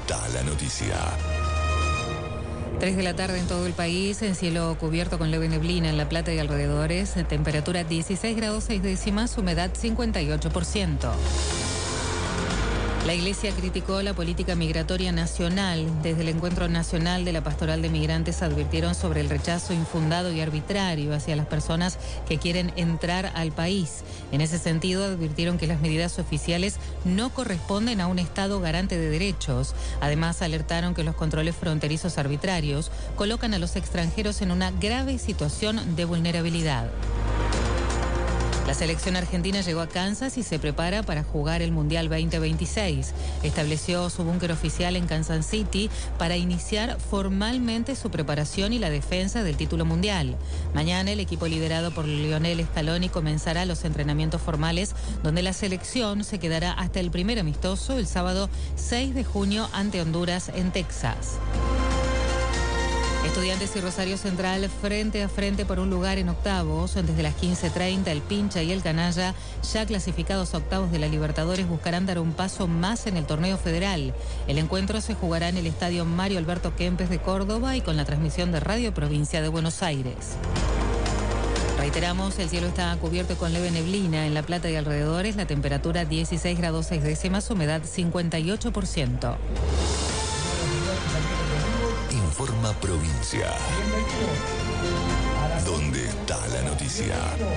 está la noticia. 3 de la tarde en todo el país, en cielo cubierto con leve neblina en La Plata y alrededores, temperatura 16 grados 6 décimas, humedad 58%. La Iglesia criticó la política migratoria nacional. Desde el Encuentro Nacional de la Pastoral de Migrantes advirtieron sobre el rechazo infundado y arbitrario hacia las personas que quieren entrar al país. En ese sentido, advirtieron que las medidas oficiales no corresponden a un Estado garante de derechos. Además, alertaron que los controles fronterizos arbitrarios colocan a los extranjeros en una grave situación de vulnerabilidad. La selección argentina llegó a Kansas y se prepara para jugar el Mundial 2026. Estableció su búnker oficial en Kansas City para iniciar formalmente su preparación y la defensa del título mundial. Mañana el equipo liderado por Lionel Scaloni comenzará los entrenamientos formales, donde la selección se quedará hasta el primer amistoso el sábado 6 de junio ante Honduras en Texas. Estudiantes y Rosario Central frente a frente por un lugar en octavos. Desde las 15:30 el Pincha y el Canalla, ya clasificados a octavos de la Libertadores, buscarán dar un paso más en el torneo federal. El encuentro se jugará en el estadio Mario Alberto Kempes de Córdoba y con la transmisión de Radio Provincia de Buenos Aires. Reiteramos, el cielo está cubierto con leve neblina en La Plata y alrededores, la temperatura 16 grados 6 décimas, humedad 58%. Informa Provincia. ¿Dónde está la noticia?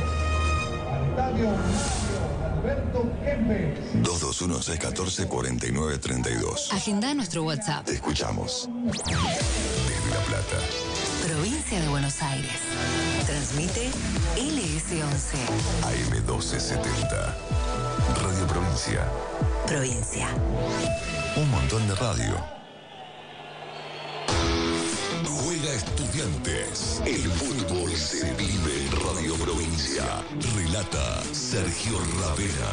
221-614-4932. Agenda nuestro WhatsApp. Te escuchamos. Desde La Plata. Provincia de Buenos Aires. Transmite LS11. AM1270. Radio Provincia. Provincia. Un montón de radio. Juega Estudiantes. El fútbol se vive en Radio Provincia. Relata Sergio Ravera.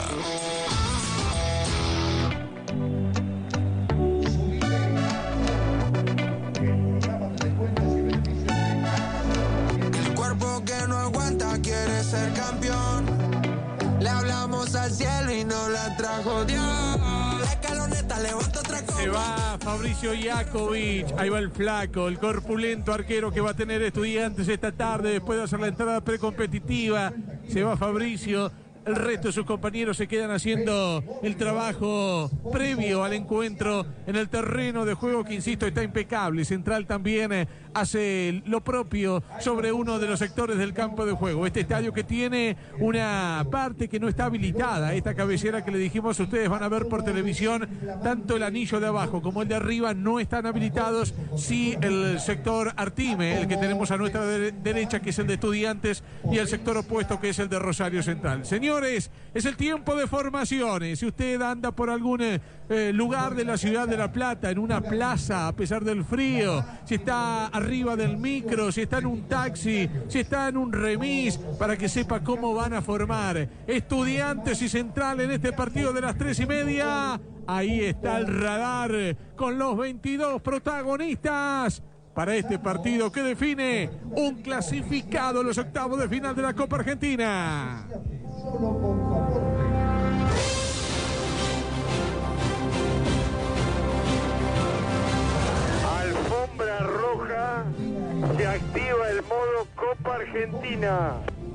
El cuerpo que no aguanta quiere ser campeón. Le hablamos al cielo y no la trajo Dios. La escaloneta levanta otra copa. Se va Fabricio Iakovic, ahí va el flaco, el corpulento arquero que va a tener Estudiantes esta tarde después de hacer la entrada precompetitiva. Se va Fabricio, el resto de sus compañeros se quedan haciendo el trabajo previo al encuentro en el terreno de juego que, insisto, está impecable. Central también hace lo propio sobre uno de los sectores del campo de juego. Este estadio que tiene una parte que no está habilitada, esta cabecera que le dijimos, ustedes van a ver por televisión, tanto el anillo de abajo como el de arriba no están habilitados. Sí, el sector Artime, el que tenemos a nuestra derecha, que es el de Estudiantes, y el sector opuesto, que es el de Rosario Central. Señores, es el tiempo de formaciones. Si usted anda por algún lugar de la ciudad de La Plata, en una plaza, a pesar del frío, si está arriba del micro, si está en un taxi, si está en un remis, para que sepa cómo van a formar Estudiantes y Central en este partido de las 3:30. Ahí está el radar con los 22 protagonistas para este partido que define un clasificado a los octavos de final de la Copa Argentina. Alfombra roja, se activa el modo Copa Argentina.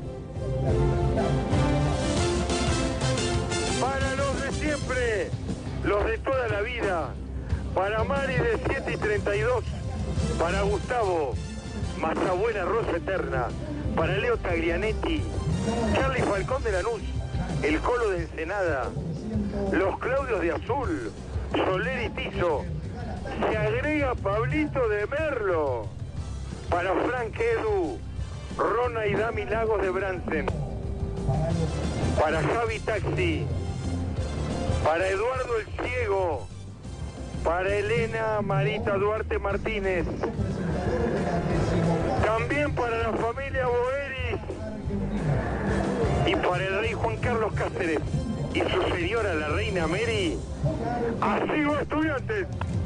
Para los de siempre, los de toda la vida. Para Mari de 7:32. Para Gustavo, Mazabuena Rosa Eterna. Para Leo Taglianetti, Charlie Falcón de Lanús, el Colo de Ensenada, los Claudios de Azul, Soler y Tizo. Se agrega Pablito de Merlo. Para Frank Edu, Rona y Dami Lagos de Bransen. Para Javi Taxi. Para Eduardo el Ciego. Para Elena Marita Duarte Martínez. También para la familia Boeris. Y para el rey Juan Carlos Cáceres y su señora la reina Mary. Así va Estudiantes.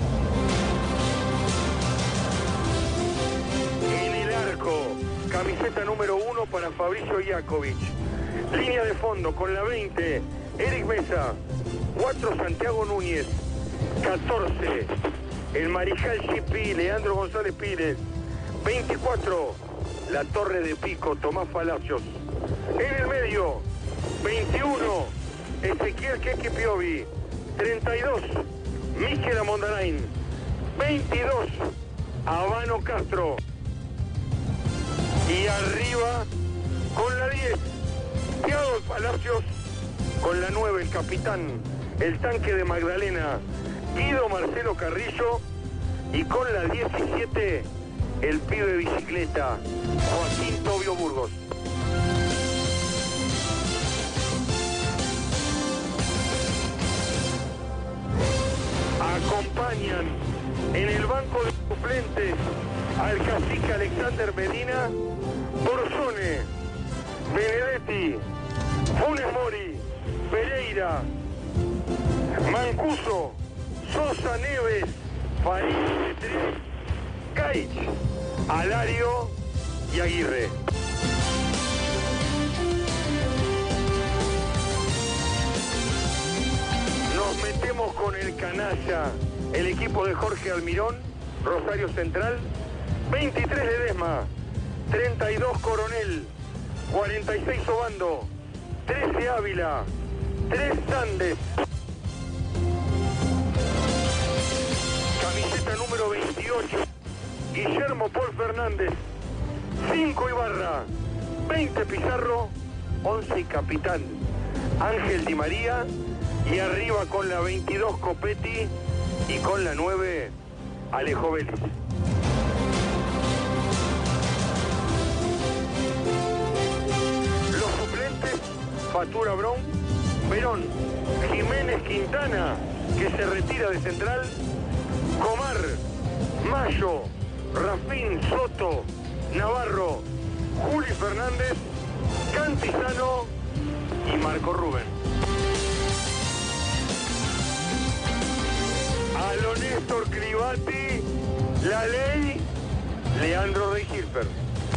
En el arco, camiseta número 1 para Fabricio Iakovic. Línea de fondo con la 20, Eric Mesa. 4, Santiago Núñez. 14, el Mariscal Chipi, Leandro González Pires. 24, la Torre de Pico, Tomás Palacios. En el medio, 21, Ezequiel Keke Piovi. 32, Miquel Amondarain. 22, Habano Castro. Y arriba, con la 10, Thiago Palacios. Con la 9, el capitán, el tanque de Magdalena, Guido Marcelo Carrillo. Y con la 17, el pibe de bicicleta, Joaquín Tobio Burgos. Acompañan en el banco de suplentes al cacique Alexander Medina, Borzone, Benedetti, Funes Mori, Pereira, Mancuso, Sosa, Neves, Farid, Caich, Alario y Aguirre. Nos metemos con el canalla, el equipo de Jorge Almirón, Rosario Central. 23 Ledesma, 32 Coronel, 46 Obando, 13 Ávila, 3 Sandes. Camiseta número 28, Guillermo Paul Fernández. 5 Ibarra, 20 Pizarro, 11 Capitán, Ángel Di María. Y arriba con la 22 Copetti y con la 9 Alejo Vélez. Los suplentes, Fatura Brown, Verón, Jiménez Quintana, que se retira de central, Comar, Mayo, Rafín, Soto, Navarro, Juli Fernández, Cantizano y Marco Rubén. A lo Néstor Cribati, la ley, Leandro de Gilfer.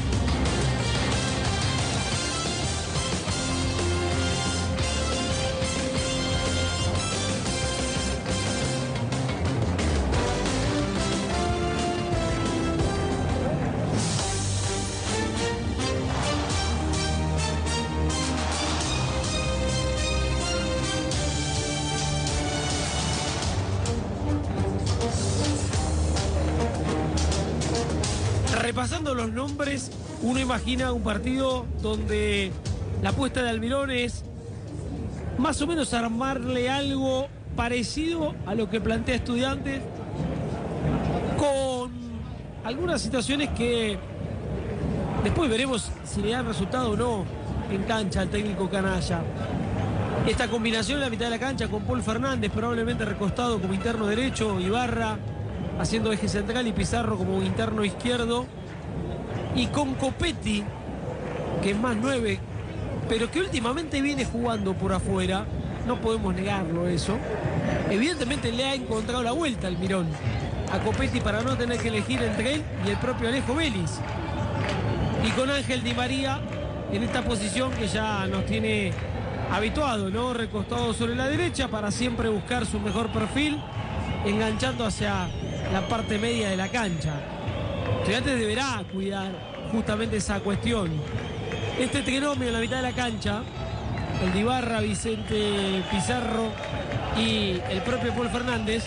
Repasando los nombres, uno imagina un partido donde la apuesta de Almirón es más o menos armarle algo parecido a lo que plantea Estudiantes, con algunas situaciones que después veremos si le dan resultado o no en cancha al técnico canalla. Esta combinación en la mitad de la cancha con Paul Fernández probablemente recostado como interno derecho, Ibarra haciendo eje central y Pizarro como interno izquierdo, y con Copetti, que es más 9, pero que últimamente viene jugando por afuera, no podemos negarlo eso. Evidentemente le ha encontrado la vuelta al Almirón a Copetti para no tener que elegir entre él y el propio Alejo Vélez. Y con Ángel Di María en esta posición que ya nos tiene habituado, ¿no? Recostado sobre la derecha para siempre buscar su mejor perfil, enganchando hacia la parte media de la cancha. Estudiantes deberá cuidar justamente esa cuestión. Este trinomio en la mitad de la cancha, el de Ibarra, Vicente Pizarro y el propio Paul Fernández,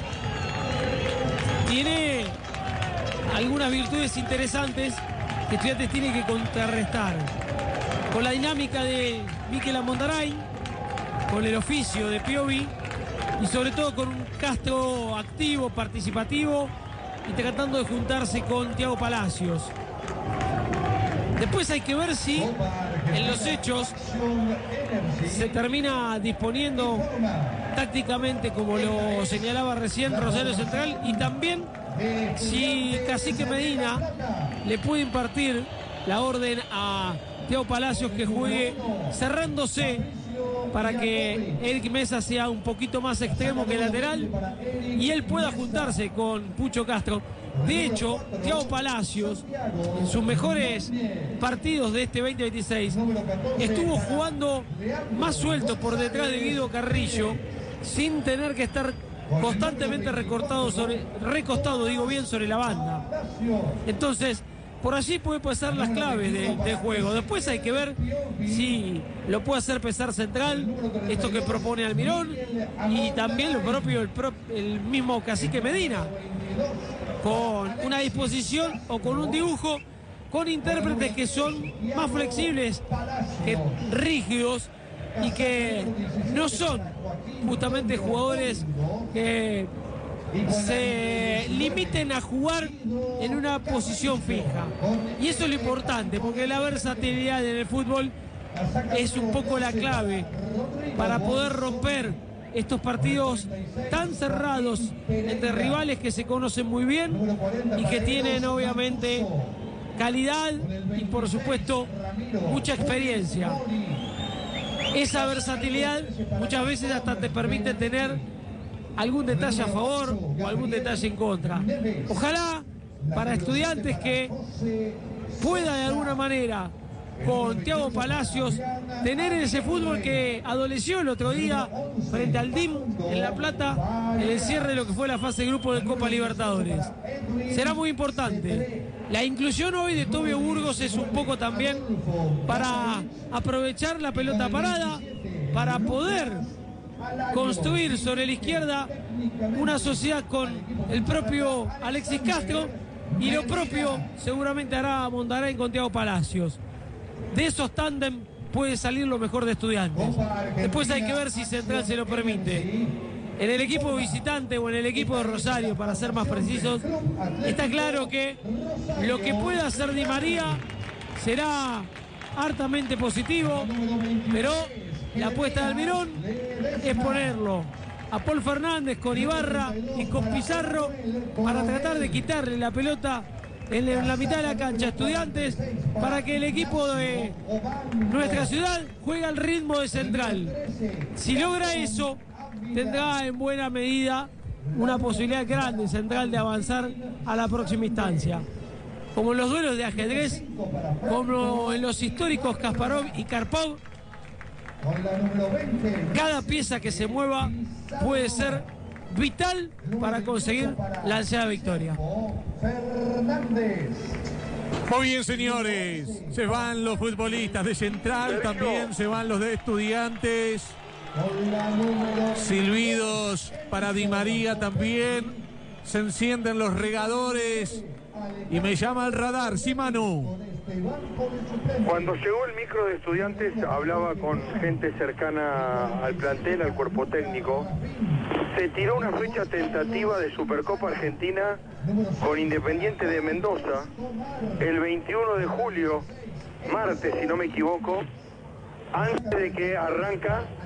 tiene algunas virtudes interesantes que Estudiantes tiene que contrarrestar. Con la dinámica de Miquel Amondarain, con el oficio de Piovi y sobre todo con un Castro activo, participativo y tratando de juntarse con Thiago Palacios. Después hay que ver si en los hechos se termina disponiendo tácticamente como lo señalaba recién Rosario Central, y también si Cacique Medina le puede impartir la orden a Thiago Palacios que juegue cerrándose para que Eric Mesa sea un poquito más extremo que lateral y él pueda juntarse con Pucho Castro. De hecho, Thiago Palacios, en sus mejores partidos de este 2026, estuvo jugando más suelto por detrás de Guido Carrillo, sin tener que estar constantemente recostado sobre la banda. Entonces, por allí puede pasar las claves del juego. Después hay que ver si lo puede hacer pesar Central, esto que propone Almirón, y también lo propio el mismo Cacique Medina, con una disposición o con un dibujo, con intérpretes que son más flexibles, que rígidos, y que no son justamente jugadores que se limiten a jugar en una posición fija. Y eso es lo importante, porque la versatilidad en el fútbol es un poco la clave para poder romper estos partidos tan cerrados entre rivales que se conocen muy bien y que tienen obviamente calidad y por supuesto mucha experiencia. Esa versatilidad muchas veces hasta te permite tener algún detalle a favor o algún detalle en contra. Ojalá para Estudiantes que pueda de alguna manera con Thiago Palacios tener ese fútbol que adoleció el otro día frente al DIM en La Plata en el cierre de lo que fue la fase de grupo de Copa Libertadores. Será muy importante. La inclusión hoy de Tobio Burgos es un poco también para aprovechar la pelota parada, para poder construir sobre la izquierda una sociedad con el propio Alexis Castro, y lo propio seguramente hará Mondarain con Thiago Palacios. De esos tándem puede salir lo mejor de Estudiantes. Después hay que ver si Central se lo permite. En el equipo visitante o en el equipo de Rosario, para ser más precisos, está claro que lo que pueda hacer Di María será hartamente positivo, pero la apuesta de Almirón es ponerlo a Paul Fernández con Ibarra y con Pizarro para tratar de quitarle la pelota en la mitad de la cancha a Estudiantes, para que el equipo de nuestra ciudad juegue al ritmo de Central. Si logra eso, tendrá en buena medida una posibilidad grande Central de avanzar a la próxima instancia. Como en los duelos de ajedrez, como en los históricos Kasparov y Karpov, cada pieza que se mueva puede ser vital para conseguir la ansiada victoria. Muy bien, señores, se van los futbolistas de Central, también se van los de Estudiantes. Silbidos para Di María también, se encienden los regadores y me llama el radar. Sí, Manu. Cuando llegó el micro de Estudiantes hablaba con gente cercana al plantel, al cuerpo técnico. Se tiró una fecha tentativa de Supercopa Argentina con Independiente de Mendoza el 21 de julio, martes si no me equivoco, antes de que arranque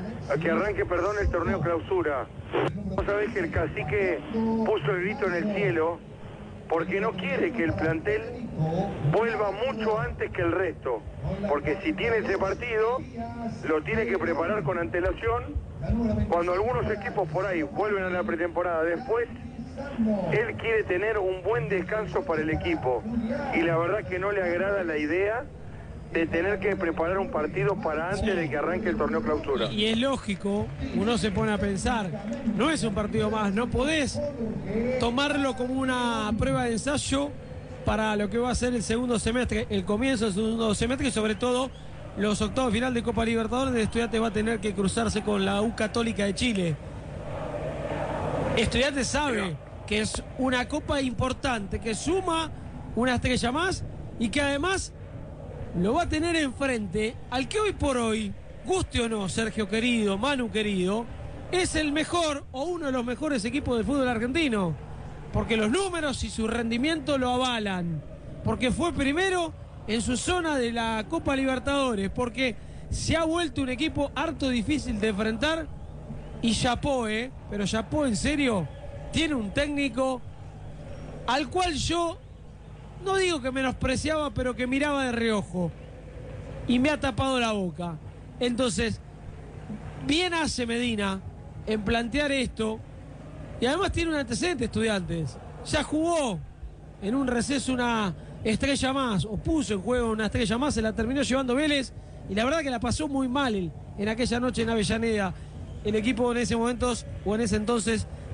el torneo clausura. Vos sabés que el cacique puso el grito en el cielo porque no quiere que el plantel vuelva mucho antes que el resto, porque si tiene ese partido lo tiene que preparar con antelación. Cuando algunos equipos por ahí vuelven a la pretemporada después, él quiere tener un buen descanso para el equipo, y la verdad que no le agrada la idea de tener que preparar un partido para antes de que arranque el torneo clausura. Y es lógico, uno se pone a pensar, no es un partido más, no podés tomarlo como una prueba de ensayo para lo que va a ser el segundo semestre, el comienzo del segundo semestre, y sobre todo los octavos final de Copa Libertadores, de Estudiantes va a tener que cruzarse con la U Católica de Chile. Estudiantes sabe que es una copa importante, que suma una estrella más y que además lo va a tener enfrente al que hoy por hoy, guste o no, Sergio querido, Manu querido, es el mejor o uno de los mejores equipos del fútbol argentino, porque los números y su rendimiento lo avalan, porque fue primero en su zona de la Copa Libertadores, porque se ha vuelto un equipo harto difícil de enfrentar, y chapó, pero chapó en serio, tiene un técnico al cual yo no digo que menospreciaba, pero que miraba de reojo y me ha tapado la boca. Entonces, bien hace Medina en plantear esto, y además tiene un antecedente. Estudiantes ya jugó en un receso una estrella más, o puso en juego una estrella más, se la terminó llevando Vélez, y la verdad que la pasó muy mal en aquella noche en Avellaneda el equipo en ese momento, o en ese entonces,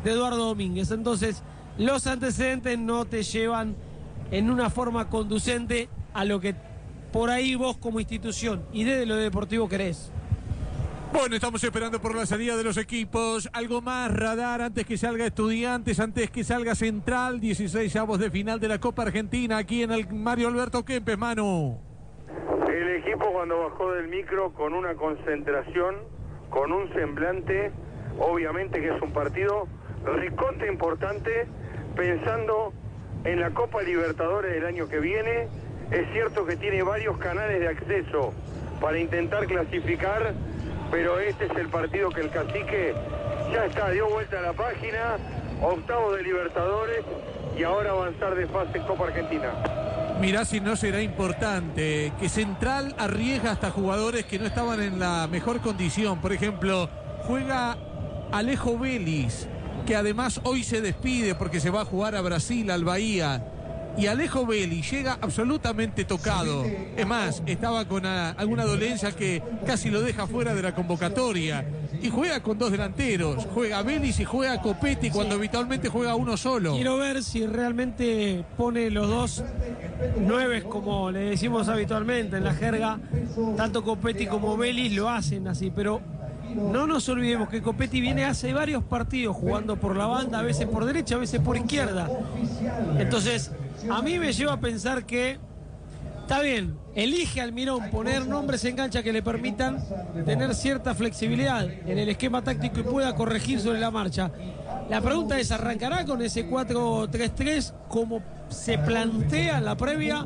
de Eduardo Domínguez. Entonces, los antecedentes no te llevan en una forma conducente a lo que por ahí vos como institución y desde lo deportivo querés. Bueno, estamos esperando por la salida de los equipos. Algo más, radar, antes que salga Estudiantes, antes que salga Central. 16avos de final de la Copa Argentina aquí en el Mario Alberto Kempes, Manu. El equipo cuando bajó del micro con una concentración, con un semblante, obviamente que es un partido recontra importante, pensando en la Copa Libertadores del año que viene. Es cierto que tiene varios canales de acceso para intentar clasificar, pero este es el partido que el Cacique ya está, dio vuelta a la página, octavos de Libertadores y ahora avanzar de fase en Copa Argentina. Mirá si no será importante que Central arriesga hasta jugadores que no estaban en la mejor condición. Por ejemplo, juega Alejo Vélez, que además hoy se despide porque se va a jugar a Brasil, al Bahía. Y Alejo Vélez llega absolutamente tocado. Es más, estaba con alguna dolencia que casi lo deja fuera de la convocatoria. Y juega con dos delanteros. Juega Vélez y juega Copetti cuando habitualmente juega uno solo. Quiero ver si realmente pone los dos nueves, como le decimos habitualmente en la jerga. Tanto Copetti como Vélez lo hacen así, pero no nos olvidemos que Copetti viene hace varios partidos jugando por la banda, a veces por derecha, a veces por izquierda. Entonces, a mí me lleva a pensar que está bien, elige Almirón poner nombres en cancha que le permitan tener cierta flexibilidad en el esquema táctico y pueda corregir sobre la marcha. La pregunta es, ¿arrancará con ese 4-3-3 como se plantea en la previa?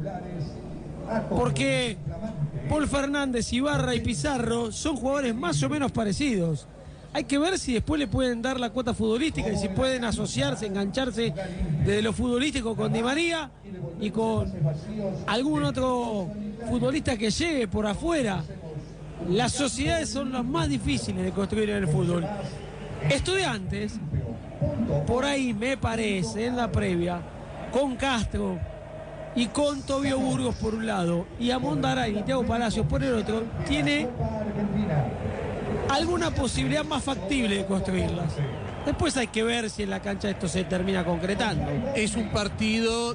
Porque Paul Fernández, Ibarra y Pizarro son jugadores más o menos parecidos. Hay que ver si después le pueden dar la cuota futbolística y si pueden asociarse, engancharse desde lo futbolístico con Di María y con algún otro futbolista que llegue por afuera. Las sociedades son las más difíciles de construir en el fútbol. Estudiantes, por ahí me parece, en la previa, con Castro y con Tobio Burgos por un lado y a Mondaray y Thiago Palacios por el otro, tiene alguna posibilidad más factible de construirlas. Después hay que ver si en la cancha esto se termina concretando. Es un partido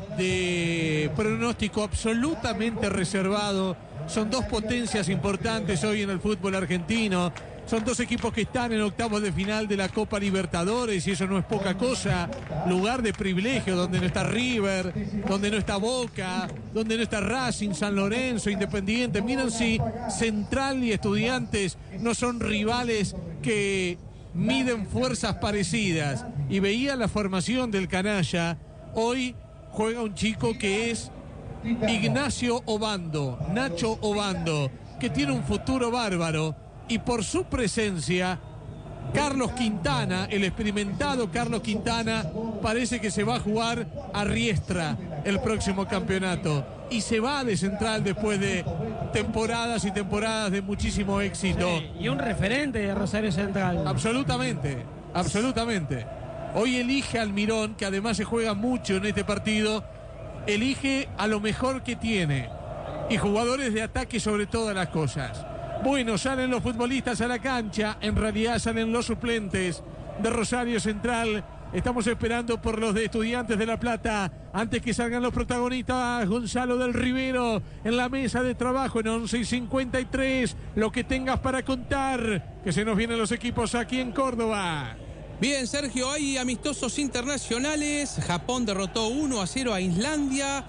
de pronóstico absolutamente reservado. Son dos potencias importantes hoy en el fútbol argentino. Son dos equipos que están en octavos de final de la Copa Libertadores y eso no es poca cosa. Lugar de privilegio donde no está River, donde no está Boca, donde no está Racing, San Lorenzo, Independiente. Miren si Central y Estudiantes no son rivales que miden fuerzas parecidas. Y veía la formación del canalla. Hoy juega un chico que es Ignacio Obando, Nacho Obando, que tiene un futuro bárbaro. Y por su presencia, Carlos Quintana, el experimentado Carlos Quintana, parece que se va a jugar a Riestra el próximo campeonato. Y se va de Central después de temporadas y temporadas de muchísimo éxito. Sí, y un referente de Rosario Central. Absolutamente, absolutamente. Hoy elige a Almirón, que además se juega mucho en este partido. Elige a lo mejor que tiene. Y jugadores de ataque sobre todas las cosas. Bueno, salen los futbolistas a la cancha, en realidad salen los suplentes de Rosario Central. Estamos esperando por los de Estudiantes de La Plata. Antes que salgan los protagonistas, Gonzalo del Rivero en la mesa de trabajo en 11:53. Lo que tengas para contar, que se nos vienen los equipos aquí en Córdoba. Bien, Sergio, hay amistosos internacionales. Japón derrotó 1-0 a Islandia.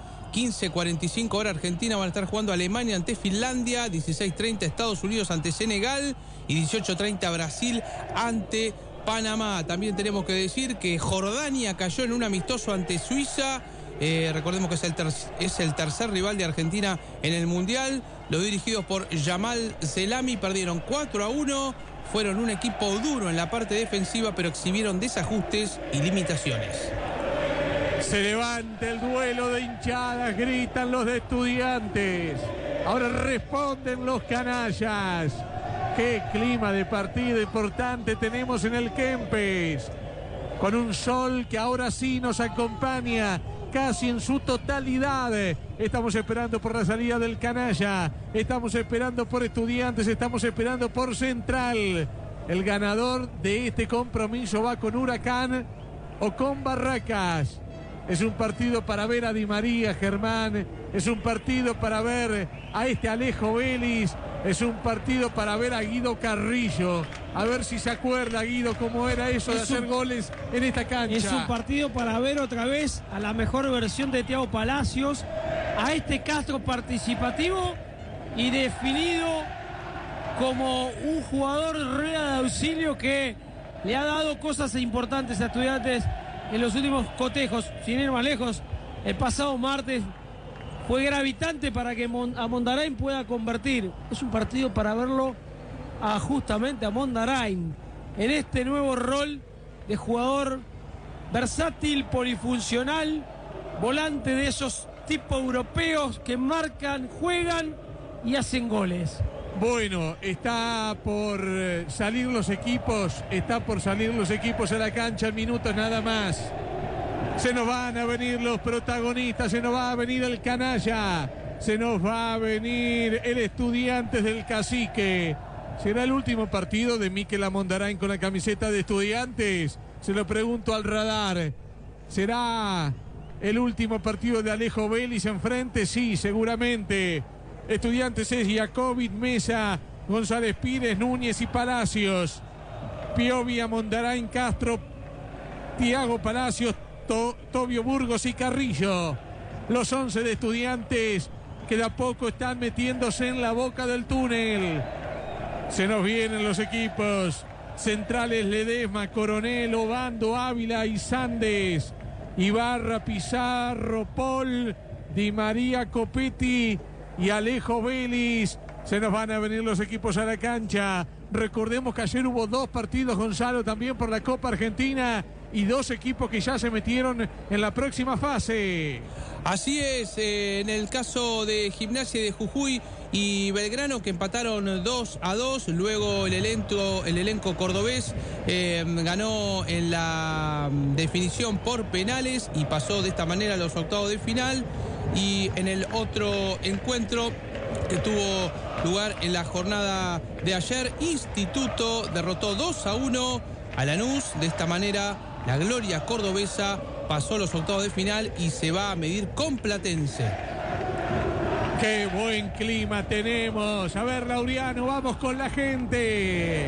15:45 hora Argentina van a estar jugando Alemania ante Finlandia, 16:30 Estados Unidos ante Senegal y 18:30 Brasil ante Panamá. También tenemos que decir que Jordania cayó en un amistoso ante Suiza. Recordemos que es el tercer rival de Argentina en el Mundial. Los dirigidos por Jamal Zelami perdieron 4-1. Fueron un equipo duro en la parte defensiva, pero exhibieron desajustes y limitaciones. Se levanta el duelo de hinchadas, gritan los de Estudiantes. Ahora responden los canallas. Qué clima de partido importante tenemos en el Kempes. Con un sol que ahora sí nos acompaña casi en su totalidad. Estamos esperando por la salida del canalla. Estamos esperando por Estudiantes. Estamos esperando por Central. El ganador de este compromiso va con Huracán o con Barracas. Es un partido para ver a Di María, Germán. Es un partido para ver a este Alejo Vélez. Es un partido para ver a Guido Carrillo. A ver si se acuerda, Guido, cómo era eso de hacer goles en esta cancha. Es un partido para ver otra vez a la mejor versión de Thiago Palacios, a este Castro participativo y definido como un jugador rueda de auxilio que le ha dado cosas importantes a Estudiantes en los últimos cotejos. Sin ir más lejos, el pasado martes fue gravitante para que a Mondarain pueda convertir. Es un partido para verlo justamente a Mondarain en este nuevo rol de jugador versátil, polifuncional, volante de esos tipos europeos que marcan, juegan y hacen goles. Bueno, está por salir los equipos a la cancha en minutos nada más. Se nos van a venir los protagonistas, se nos va a venir el canalla, se nos va a venir el Estudiantes del Cacique. ¿Será el último partido de Mikel Mondarain con la camiseta de Estudiantes? Se lo pregunto al radar. ¿Será el último partido de Alejo Vélez enfrente? Sí, seguramente. Estudiantes es Jacobit, Mesa, González Pires, Núñez y Palacios. Piovia, Mondarain, Castro, Thiago Palacios, Tobio Burgos y Carrillo. Los 11 de Estudiantes que de a poco están metiéndose en la boca del túnel. Se nos vienen los equipos centrales: Ledesma, Coronel, Obando, Ávila y Sandes, Ibarra, Pizarro, Paul, Di María, Copetti y Alejo Vélez. Se nos van a venir los equipos a la cancha. Recordemos que ayer hubo 2 partidos, Gonzalo, también por la Copa Argentina, y 2 equipos que ya se metieron en la próxima fase. Así es, en el caso de Gimnasia de Jujuy y Belgrano, que empataron 2-2. Luego el elenco cordobés ganó en la definición por penales y pasó de esta manera a los octavos de final. Y en el otro encuentro que tuvo lugar en la jornada de ayer, Instituto derrotó 2-1 a Lanús. De esta manera, la gloria cordobesa pasó a los octavos de final y se va a medir con Platense. ¡Qué buen clima tenemos! A ver, Laureano, vamos con la gente.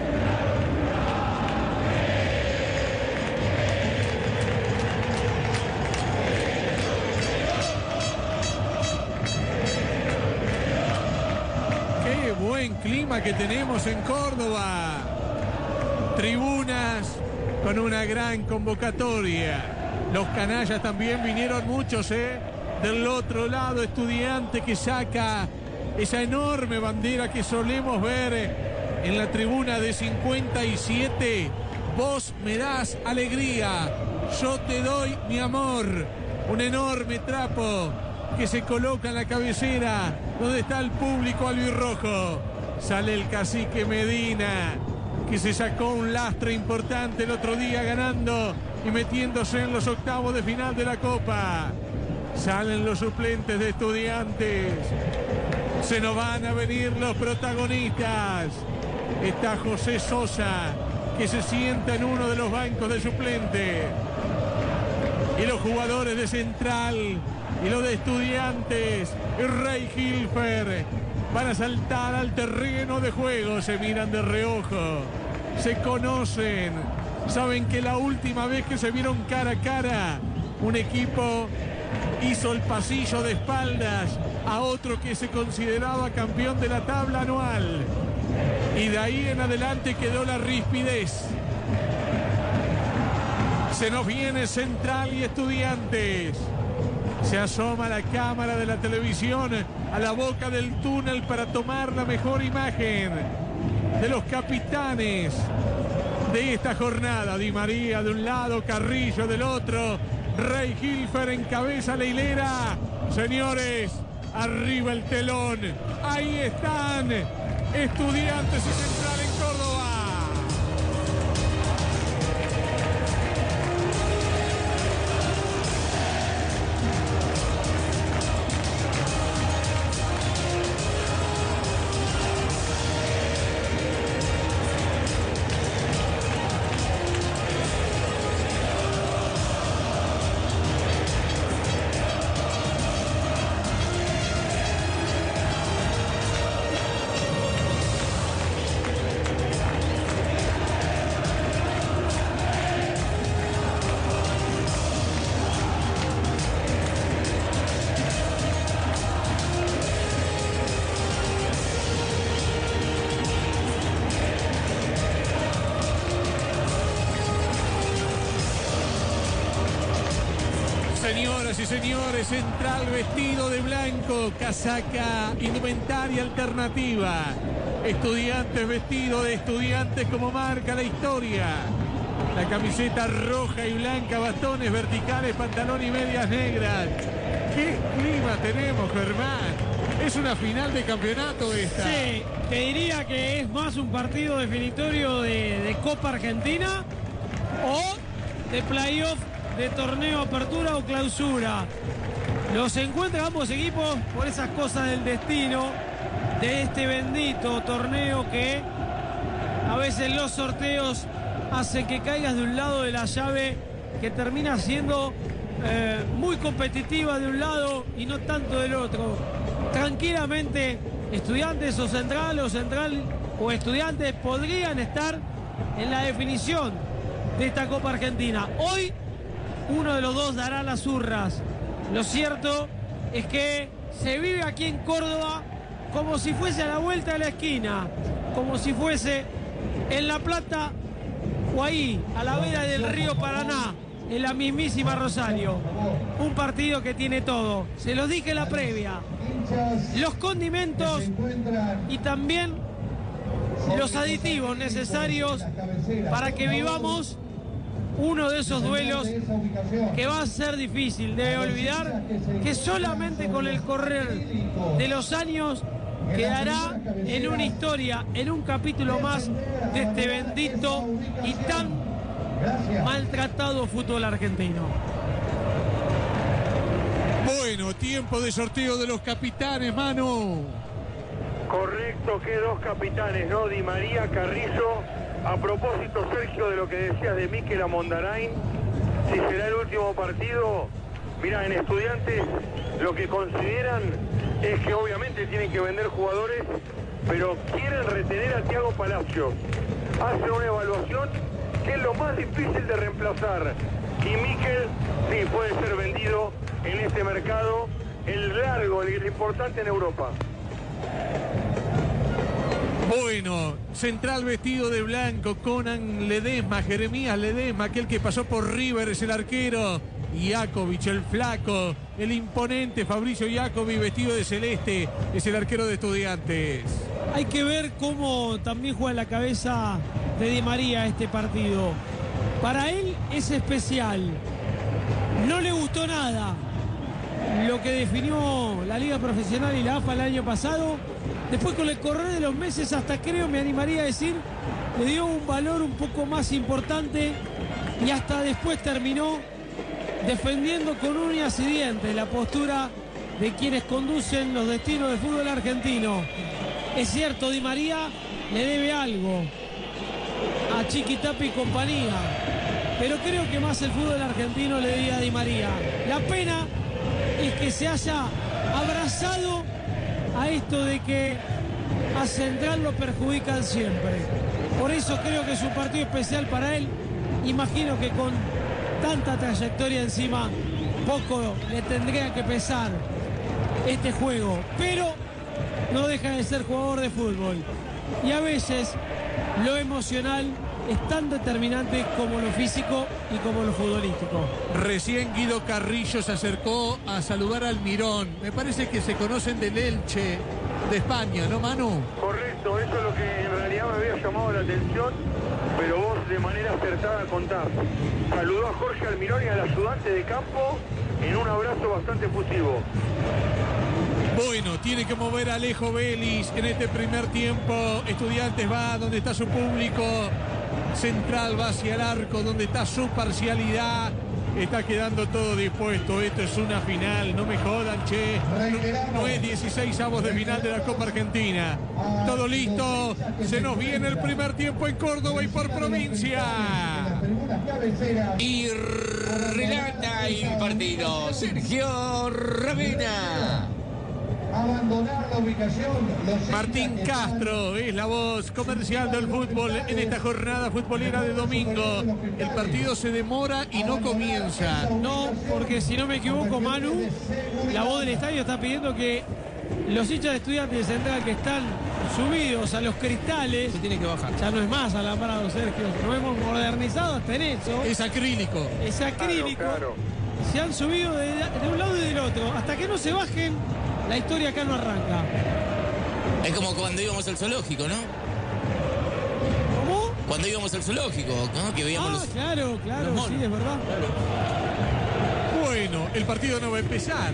¡Qué buen clima que tenemos en Córdoba! Tribunas con una gran convocatoria. Los canallas también vinieron muchos, Del otro lado, Estudiante que saca esa enorme bandera que solemos ver en la tribuna de 57. Vos me das alegría, yo te doy mi amor. Un enorme trapo que se coloca en la cabecera donde está el público albirrojo. Sale el cacique Medina, que se sacó un lastre importante el otro día ganando y metiéndose en los octavos de final de la Copa. Salen los suplentes de Estudiantes. Se nos van a venir los protagonistas. Está José Sosa, que se sienta en uno de los bancos de suplentes. Y los jugadores de Central y los de Estudiantes y Rey Hilfer van a saltar al terreno de juego. Se miran de reojo, se conocen, saben que la última vez que se vieron cara a cara, un equipo hizo el pasillo de espaldas a otro que se consideraba campeón de la tabla anual, y de ahí en adelante quedó la rispidez. Se nos viene Central y Estudiantes. Se asoma la cámara de la televisión a la boca del túnel para tomar la mejor imagen de los capitanes de esta jornada. Di María de un lado, Carrillo del otro, Rey Hilfer encabeza la hilera. Señores, arriba el telón. Ahí están Estudiantes y Central en Córdoba. Señoras y señores, Central vestido de blanco, casaca, indumentaria alternativa. Estudiantes vestido de Estudiantes como marca la historia. La camiseta roja y blanca, bastones verticales, pantalón y medias negras. ¿Qué clima tenemos, Germán? Es una final de campeonato esta. Sí, te diría que es más un partido definitorio de Copa Argentina o de playoff de torneo apertura o clausura. Los encuentran ambos equipos por esas cosas del destino de este bendito torneo que a veces los sorteos hacen que caigas de un lado de la llave, que termina siendo muy competitiva de un lado y no tanto del otro. Tranquilamente Estudiantes o Central o Estudiantes podrían estar en la definición de esta Copa Argentina. Hoy uno de los dos dará las urras. Lo cierto es que se vive aquí en Córdoba como si fuese a la vuelta de la esquina, como si fuese en La Plata o ahí, a la vera del río Paraná, en la mismísima Rosario. Un partido que tiene todo. Se los dije en la previa. Los condimentos y también los aditivos necesarios para que vivamos uno de esos duelos que va a ser difícil de olvidar, que solamente con el correr de los años quedará en una historia, en un capítulo más de este bendito y tan maltratado fútbol argentino. Bueno, tiempo de sorteo de los capitanes, Manu. Correcto, que dos capitanes, ¿no? Di María, Carrizo. A propósito, Sergio, de lo que decías de Mikel Amondarain, si será el último partido, mira, en Estudiantes lo que consideran es que obviamente tienen que vender jugadores, pero quieren retener a Thiago Palacios. Hacen una evaluación que es lo más difícil de reemplazar. Y Mikel, sí, puede ser vendido en este mercado, el largo, el importante en Europa. Bueno, Central vestido de blanco, Conan Ledesma, Jeremías Ledesma, aquel que pasó por River, es el arquero. Iakovic, el flaco, el imponente Fabricio Iakovic vestido de celeste, es el arquero de Estudiantes. Hay que ver cómo también juega la cabeza de Di María este partido. Para él es especial. No le gustó nada lo que definió la Liga Profesional y la AFA el año pasado. Después, con el correr de los meses, hasta creo, me animaría a decir, le dio un valor un poco más importante y hasta después terminó defendiendo con uñas y dientes la postura de quienes conducen los destinos del fútbol argentino. Es cierto, Di María le debe algo a Chiquitapia y compañía, pero creo que más el fútbol argentino le debía a Di María. La pena es que se haya abrazado a esto de que a Central lo perjudican siempre. Por eso creo que es un partido especial para él. Imagino que con tanta trayectoria encima, poco le tendría que pesar este juego, pero no deja de ser jugador de fútbol. Y a veces lo emocional es tan determinante como lo físico y como lo futbolístico. Recién Guido Carrillo se acercó a saludar al Mirón. Me parece que se conocen del Elche de España, ¿no, Manu? Correcto, eso es lo que en realidad me había llamado la atención, pero vos de manera acertada contás. Saludó a Jorge Almirón y al ayudante de campo en un abrazo bastante efusivo. Bueno, tiene que mover a Alejo Vélez en este primer tiempo. Estudiantes va donde está su público. Central va hacia el arco donde está su parcialidad. Está quedando todo dispuesto. Esto es una final, no me jodan, che. No es 16avos de final de la Copa Argentina. Todo listo. Se nos viene el primer tiempo en Córdoba y por provincia. Y relata el partido Sergio Ravena. Abandonar la ubicación. Martín Castro es la voz comercial del fútbol en esta jornada futbolera de domingo. El partido se demora y no comienza. No, porque si no me equivoco, Manu, la voz del estadio está pidiendo que los hinchas de Estudiantes de Central que están subidos a los cristales, se tiene que bajar. Ya no es más alambrado, Sergio. Nos hemos modernizado hasta en eso. Es acrílico. Es acrílico. Claro. se han subido de un lado y del otro. Hasta que no se bajen, la historia acá no arranca. Es como cuando íbamos al zoológico, ¿no? ¿Cómo? Cuando íbamos al zoológico, ¿no? Que veíamos los... Claro, los sí, es verdad. Bueno, el partido no va a empezar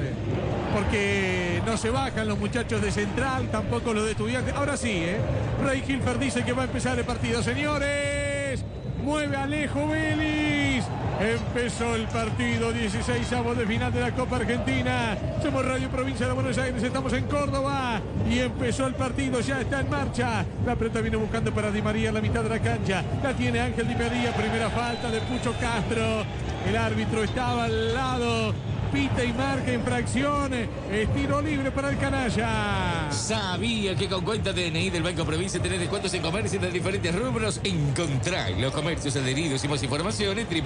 porque no se bajan los muchachos de Central, tampoco los de Estudiantes. Ahora sí, Ray Hilfer dice que va a empezar el partido. Señores, mueve Alejo Vélez. Empezó el partido, 16avos de final de la Copa Argentina. Somos Radio Provincia de Buenos Aires, estamos en Córdoba y empezó el partido, ya está en marcha. La pelota viene buscando para Di María en la mitad de la cancha. La tiene Ángel Di María, primera falta de Pucho Castro. El árbitro estaba al lado, pita y marca infracción. Es tiro libre para el canalla. Sabía que con cuenta DNI del Banco Provincia tenés descuentos en comercios de diferentes rubros. Encontrá los comercios adheridos y más información en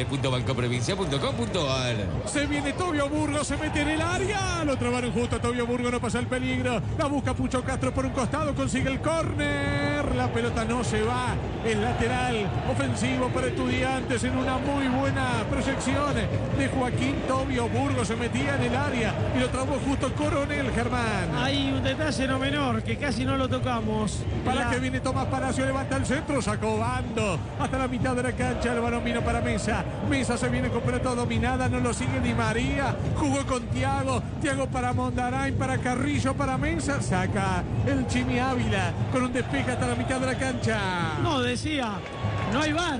www.bancoprovincia.com.ar. Se viene Tobio Burgos, se mete en el área. Lo trabaron justo a Tobio Burgos, no pasa el peligro. La busca Pucho Castro por un costado, consigue el córner. La pelota no se va. El lateral ofensivo para Estudiantes en una muy buena proyección de Joaquín Tobio Burgos. Se metía en el área y lo trabó justo Coronel, Germán. Hay un detalle no menor que casi no lo tocamos. Para que viene Tomás Palacio, levanta el centro, sacó bando hasta la mitad de la cancha. El balón vino para Mesa. Mesa se viene completo dominada, no lo sigue Di María. Jugó con Thiago para Mondarain, para Carrillo, para Mesa. Saca el Chimi Ávila con un despeje hasta la mitad de la cancha. No, decía, no hay VAR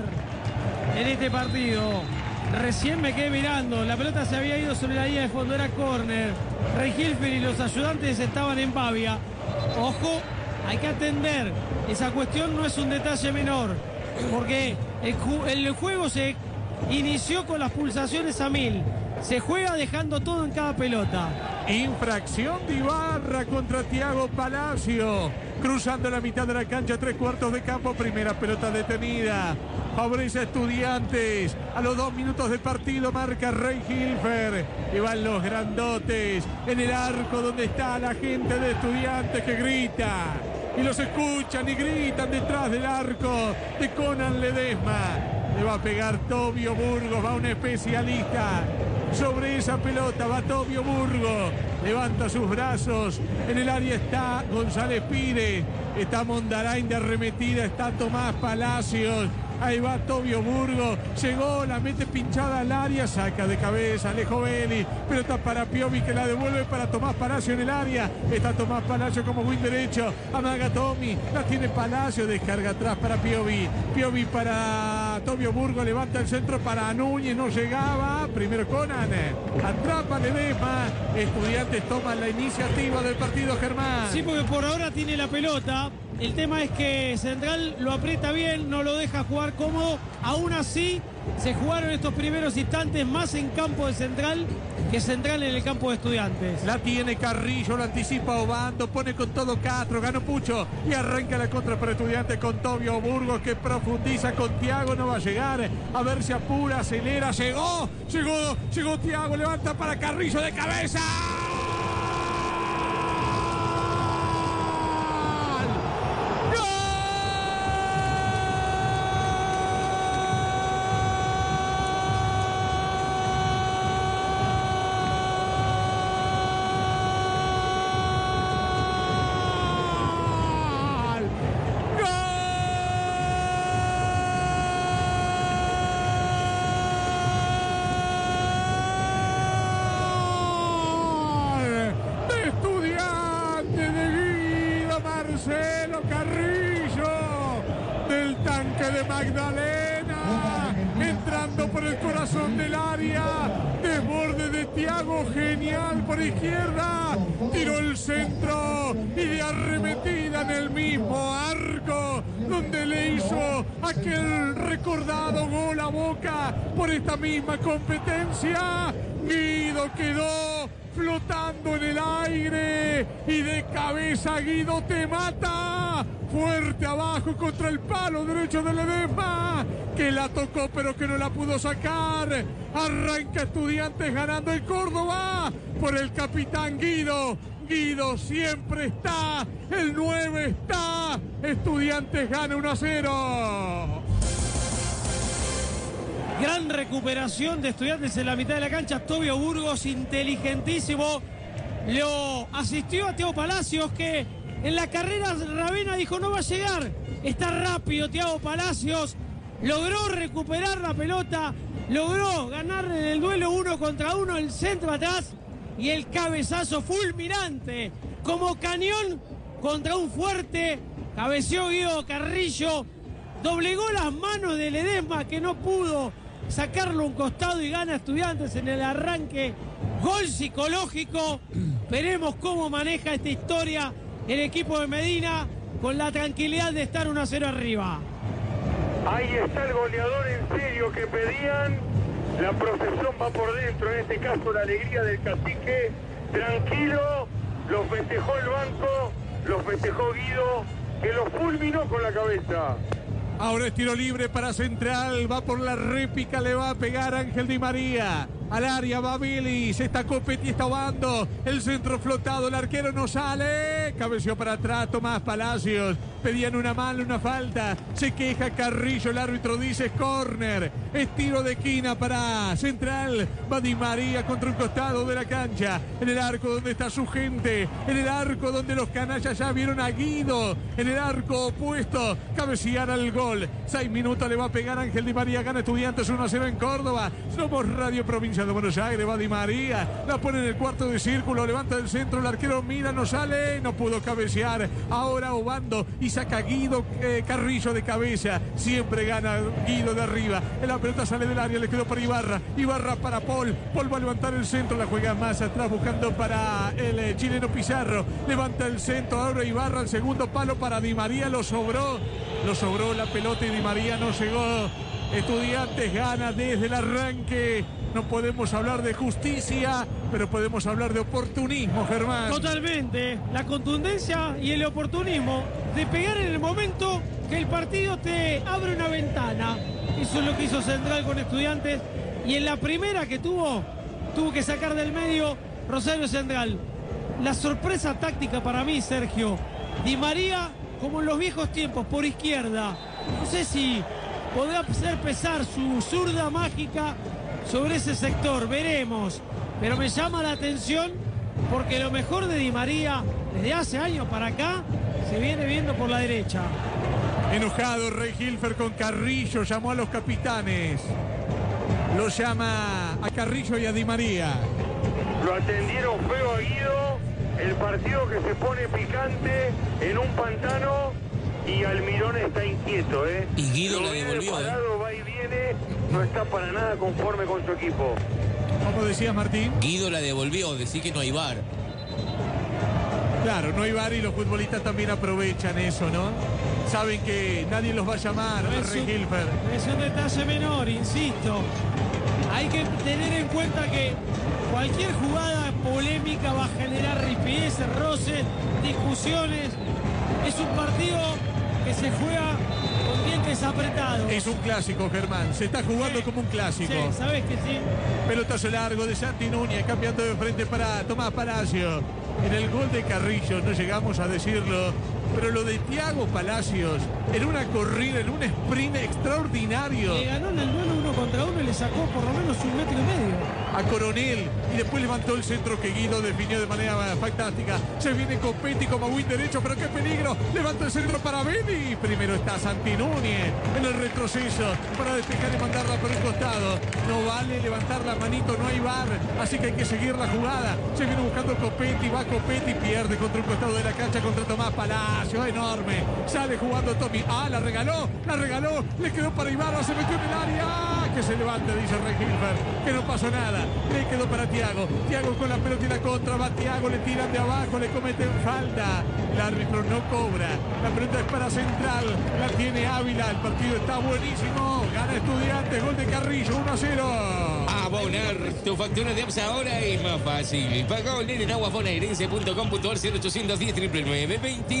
en este partido. Recién me quedé mirando, la pelota se había ido sobre la línea de fondo, era córner. Ray Hilfer y los ayudantes estaban en Pavia. Ojo, hay que atender, esa cuestión no es un detalle menor, porque el juego se inició con las pulsaciones a 1000. Se juega dejando todo en cada pelota. Infracción de Ibarra contra Thiago Palacio. Cruzando la mitad de la cancha, 3/4 de campo. Primera pelota detenida. Favorece a Estudiantes. A los 2 minutos de partido marca Ray Hilfer. Y van los grandotes en el arco donde está la gente de Estudiantes que grita. Y los escuchan y gritan detrás del arco de Conan Ledesma. Le va a pegar Tobio Burgos, va un especialista. Sobre esa pelota va Tobio Burgos, levanta sus brazos, en el área está González Pires, está Mondarain de arremetida, está Tomás Palacios, ahí va Tobio Burgos, llegó, la mete pinchada al área, saca de cabeza Alejo Vélez, pelota para Piovi que la devuelve para Tomás Palacio en el área, está Tomás Palacio como wing derecho, amaga Tommy, la tiene Palacio, descarga atrás para Piovi, Piovi para Tobio Burgos, levanta el centro para Núñez, no llegaba, primero Conan, atrapa Ledesma, Estudiantes toma la iniciativa del partido, Germán. Sí, porque por ahora tiene la pelota. El tema es que Central lo aprieta bien, no lo deja jugar cómodo. Aún así, se jugaron estos primeros instantes más en campo de Central que Central en el campo de Estudiantes. La tiene Carrillo, lo anticipa Obando, pone con todo Castro, ganó Pucho y arranca la contra para Estudiantes con Tobio Burgos que profundiza con Thiago, no va a llegar, a ver si apura, acelera, llegó Thiago, levanta para Carrillo de cabeza. Marcelo Carrillo del tanque de Magdalena, entrando por el corazón del área, desborde de Thiago, genial por izquierda, tiró el centro y de arremetida en el mismo arco donde le hizo aquel recordado gol a Boca por esta misma competencia. Guido quedó flotando en el aire y de cabeza Guido te mata, fuerte abajo contra el palo derecho de Ledesma, que la tocó pero que no la pudo sacar. Arranca Estudiantes ganando el Córdoba por el capitán Guido. Guido siempre está, el 9 está, Estudiantes gana 1-0. Gran recuperación de Estudiantes en la mitad de la cancha. Tobio Burgos, inteligentísimo. Lo asistió a Thiago Palacios, que en la carrera Ravena dijo no va a llegar. Está rápido Thiago Palacios. Logró recuperar la pelota. Logró ganar en el duelo 1 contra 1. El centro atrás y el cabezazo fulminante. Como cañón contra un fuerte. Cabeceó Guido Carrillo. Doblegó las manos de Ledesma, que no pudo sacarlo a un costado, y gana Estudiantes en el arranque. Gol psicológico. Veremos cómo maneja esta historia el equipo de Medina, con la tranquilidad de estar 1-0 arriba. Ahí está el goleador en serio que pedían. La procesión va por dentro, en este caso la alegría del cacique. Tranquilo, lo festejó el banco, lo festejó Guido, que lo fulminó con la cabeza. Ahora es tiro libre para Central, va por la réplica, le va a pegar Ángel Di María. Al área va Billy, se está Copetti, está Obando, el centro flotado, el arquero no sale, cabeceó para atrás Tomás Palacios, pedían una mano, una falta, se queja Carrillo, el árbitro dice córner, es tiro de esquina para Central, va Di María contra un costado de la cancha, en el arco donde está su gente, en el arco donde los canallas ya vieron a Guido, en el arco opuesto, cabecear al gol, 6 minutos le va a pegar Ángel Di María, gana Estudiantes 1-0 en Córdoba, somos Radio Provincia de Buenos Aires, va Di María, la pone en el cuarto de círculo, levanta del centro, el arquero mira, no sale, no pudo cabecear, ahora Obando y saca Guido Carrillo de cabeza, siempre gana Guido de arriba, la pelota sale del área, le quedó para Ibarra para Paul va a levantar el centro, la juega más atrás buscando para el chileno Pizarro, levanta el centro, ahora Ibarra, el segundo palo para Di María, lo sobró la pelota y Di María no llegó. Estudiantes gana desde el arranque. No podemos hablar de justicia, pero podemos hablar de oportunismo, Germán. Totalmente. La contundencia y el oportunismo de pegar en el momento que el partido te abre una ventana. Eso es lo que hizo Central con Estudiantes. Y en la primera que tuvo que sacar del medio Rosario Central. La sorpresa táctica para mí, Sergio. Di María, como en los viejos tiempos, por izquierda. No sé si podrá hacer pesar su zurda mágica sobre ese sector, veremos. Pero me llama la atención porque lo mejor de Di María desde hace años para acá se viene viendo por la derecha. Enojado Rey Hilfer con Carrillo, llamó a los capitanes. Lo llama a Carrillo y a Di María. Lo atendieron feo a Guido. El partido que se pone picante en un pantano. Y Almirón está inquieto, Y Guido la devolvió, parado, va y viene, no está para nada conforme con su equipo. ¿Cómo decías, Martín? Guido la devolvió, decir que no hay VAR. Claro, no hay VAR y los futbolistas también aprovechan eso, ¿no? Saben que nadie los va a llamar, Rey Hilfer. Es un detalle menor, insisto. Hay que tener en cuenta que cualquier jugada polémica va a generar ripideces, roces, discusiones. Es un partido que se juega con dientes apretados. Es un clásico, Germán. Se está jugando como un clásico. Sí, sabes que sí. Pelotazo largo de Santi Núñez, cambiando de frente para Tomás Palacios. En el gol de Carrillo, no llegamos a decirlo, pero lo de Thiago Palacios, en una corrida, en un sprint extraordinario. Le ganó en el duelo 1 contra 1 y le sacó por lo menos 1,5 metros. A Coronel, y después levantó el centro que Guido definió de manera fantástica. Se viene Copetti como win derecho, pero qué peligro. Levanta el centro para Beni. Primero está Santi Núñez en el retroceso para despejar y mandarla por el costado. No vale levantar la manito, no hay VAR, así que hay que seguir la jugada. Se viene buscando Copetti, va Copetti, pierde contra un costado de la cancha contra Tomás Palacios, enorme. Sale jugando Tommy. La regaló, le quedó para Ibarra, se metió en el área. Que se levante, dice Rey Hilfer, que no pasó nada. Le quedó para Thiago con la pelota y la contra, va Thiago, le tiran de abajo, le cometen falta, el árbitro no cobra, la pelota es para Central, la tiene Ávila, el partido está buenísimo, gana Estudiantes, gol de Carrillo, 1-0. Abonar tu factura de APS ahora es más fácil. Paga online en aguasbonaerense.com.ar 0810 999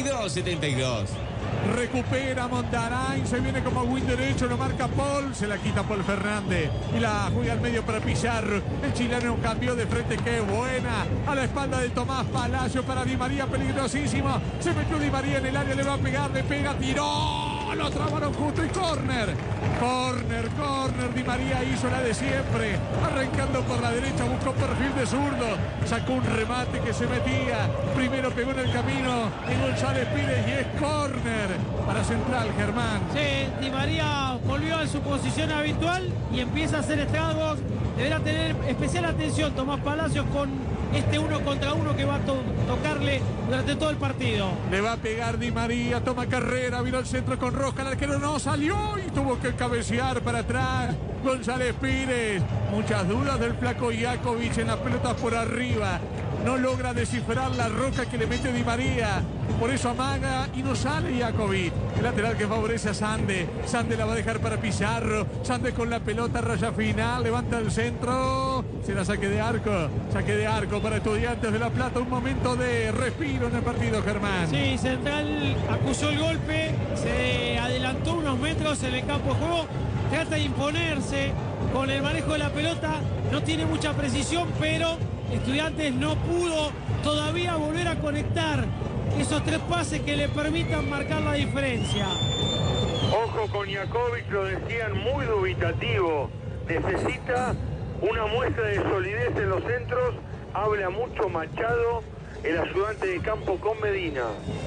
2272. Recupera Mondarain, se viene como win derecho, lo marca Paul, se la quita Paul Fernández y la juega al medio para Pizarro. El chileno cambió de frente, qué buena, a la espalda de Tomás Palacio para Di María, peligrosísimo. Se metió Di María en el área, le va a pegar, le pega, tiró. lo trabaron justo y córner. Córner. Di María hizo la de siempre. Arrancando por la derecha, buscó perfil de zurdo. Sacó un remate que se metía. Primero pegó en el camino en González Pires y es córner para Central, Germán. Sí, Di María volvió a su posición habitual y empieza a hacer estragos. Deberá tener especial atención Tomás Palacios con este 1 contra 1 que va a tocarle durante todo el partido. Le va a pegar Di María, toma carrera, vino al centro con Roja, el arquero no salió y tuvo que cabecear para atrás. González Pires, muchas dudas del flaco Iakovic en las pelotas por arriba. No logra descifrar la roca que le mete Di María. Por eso amaga y no sale Iakovic. El lateral que favorece a Sande. Sande la va a dejar para Pizarro. Sande con la pelota, raya final. Levanta el centro. Será saque de arco. Saque de arco para Estudiantes de La Plata. Un momento de respiro en el partido, Germán. Sí, Central acusó el golpe. Se adelantó unos metros en el campo de juego. Trata de imponerse con el manejo de la pelota. No tiene mucha precisión, pero Estudiantes no pudo todavía volver a conectar esos 3 pases que le permitan marcar la diferencia. Ojo con Iakovic, lo decían muy dubitativo. Necesita una muestra de solidez en los centros. Habla mucho Machado, el ayudante de campo con Medina.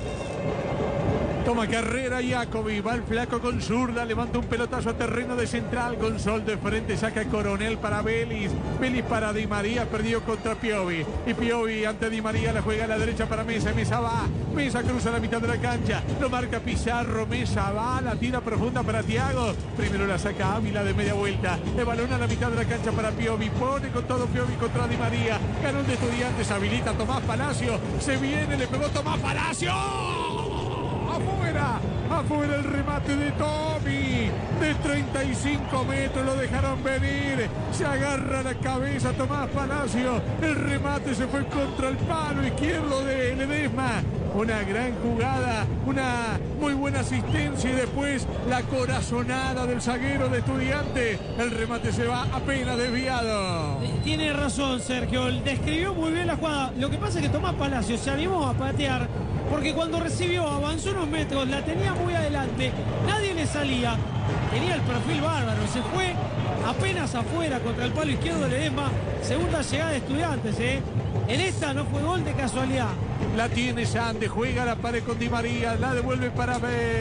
Toma carrera Iakovic, va el flaco con zurda, levanta un pelotazo a terreno de Central, con Sol de frente, saca Coronel para Vélez, Vélez para Di María, perdió contra Piovi, y Piovi ante Di María la juega a la derecha para Mesa, Mesa va, Mesa cruza la mitad de la cancha, lo marca Pizarro, Mesa va, la tira profunda para Thiago, primero la saca Ávila de media vuelta, el balón a la mitad de la cancha para Piovi, pone con todo Piovi contra Di María, ganó el de Estudiantes, habilita Tomás Palacio, se viene, le pegó Tomás Palacio. Afuera el remate de Tommy, de 35 metros, lo dejaron venir, se agarra la cabeza Tomás Palacio, el remate se fue contra el palo izquierdo de Ledesma, una gran jugada, una muy buena asistencia y después la corazonada del zaguero de Estudiantes, el remate se va apenas desviado. Tiene razón Sergio, describió muy bien la jugada, lo que pasa es que Tomás Palacio se animó a patear porque cuando recibió avanzó unos metros, la tenía muy adelante, nadie le salía, tenía el perfil bárbaro, se fue apenas afuera contra el palo izquierdo de Ledesma, segunda llegada de Estudiantes, en esta no fue gol de casualidad. La tiene Sande, juega la pared con Di María, la devuelve para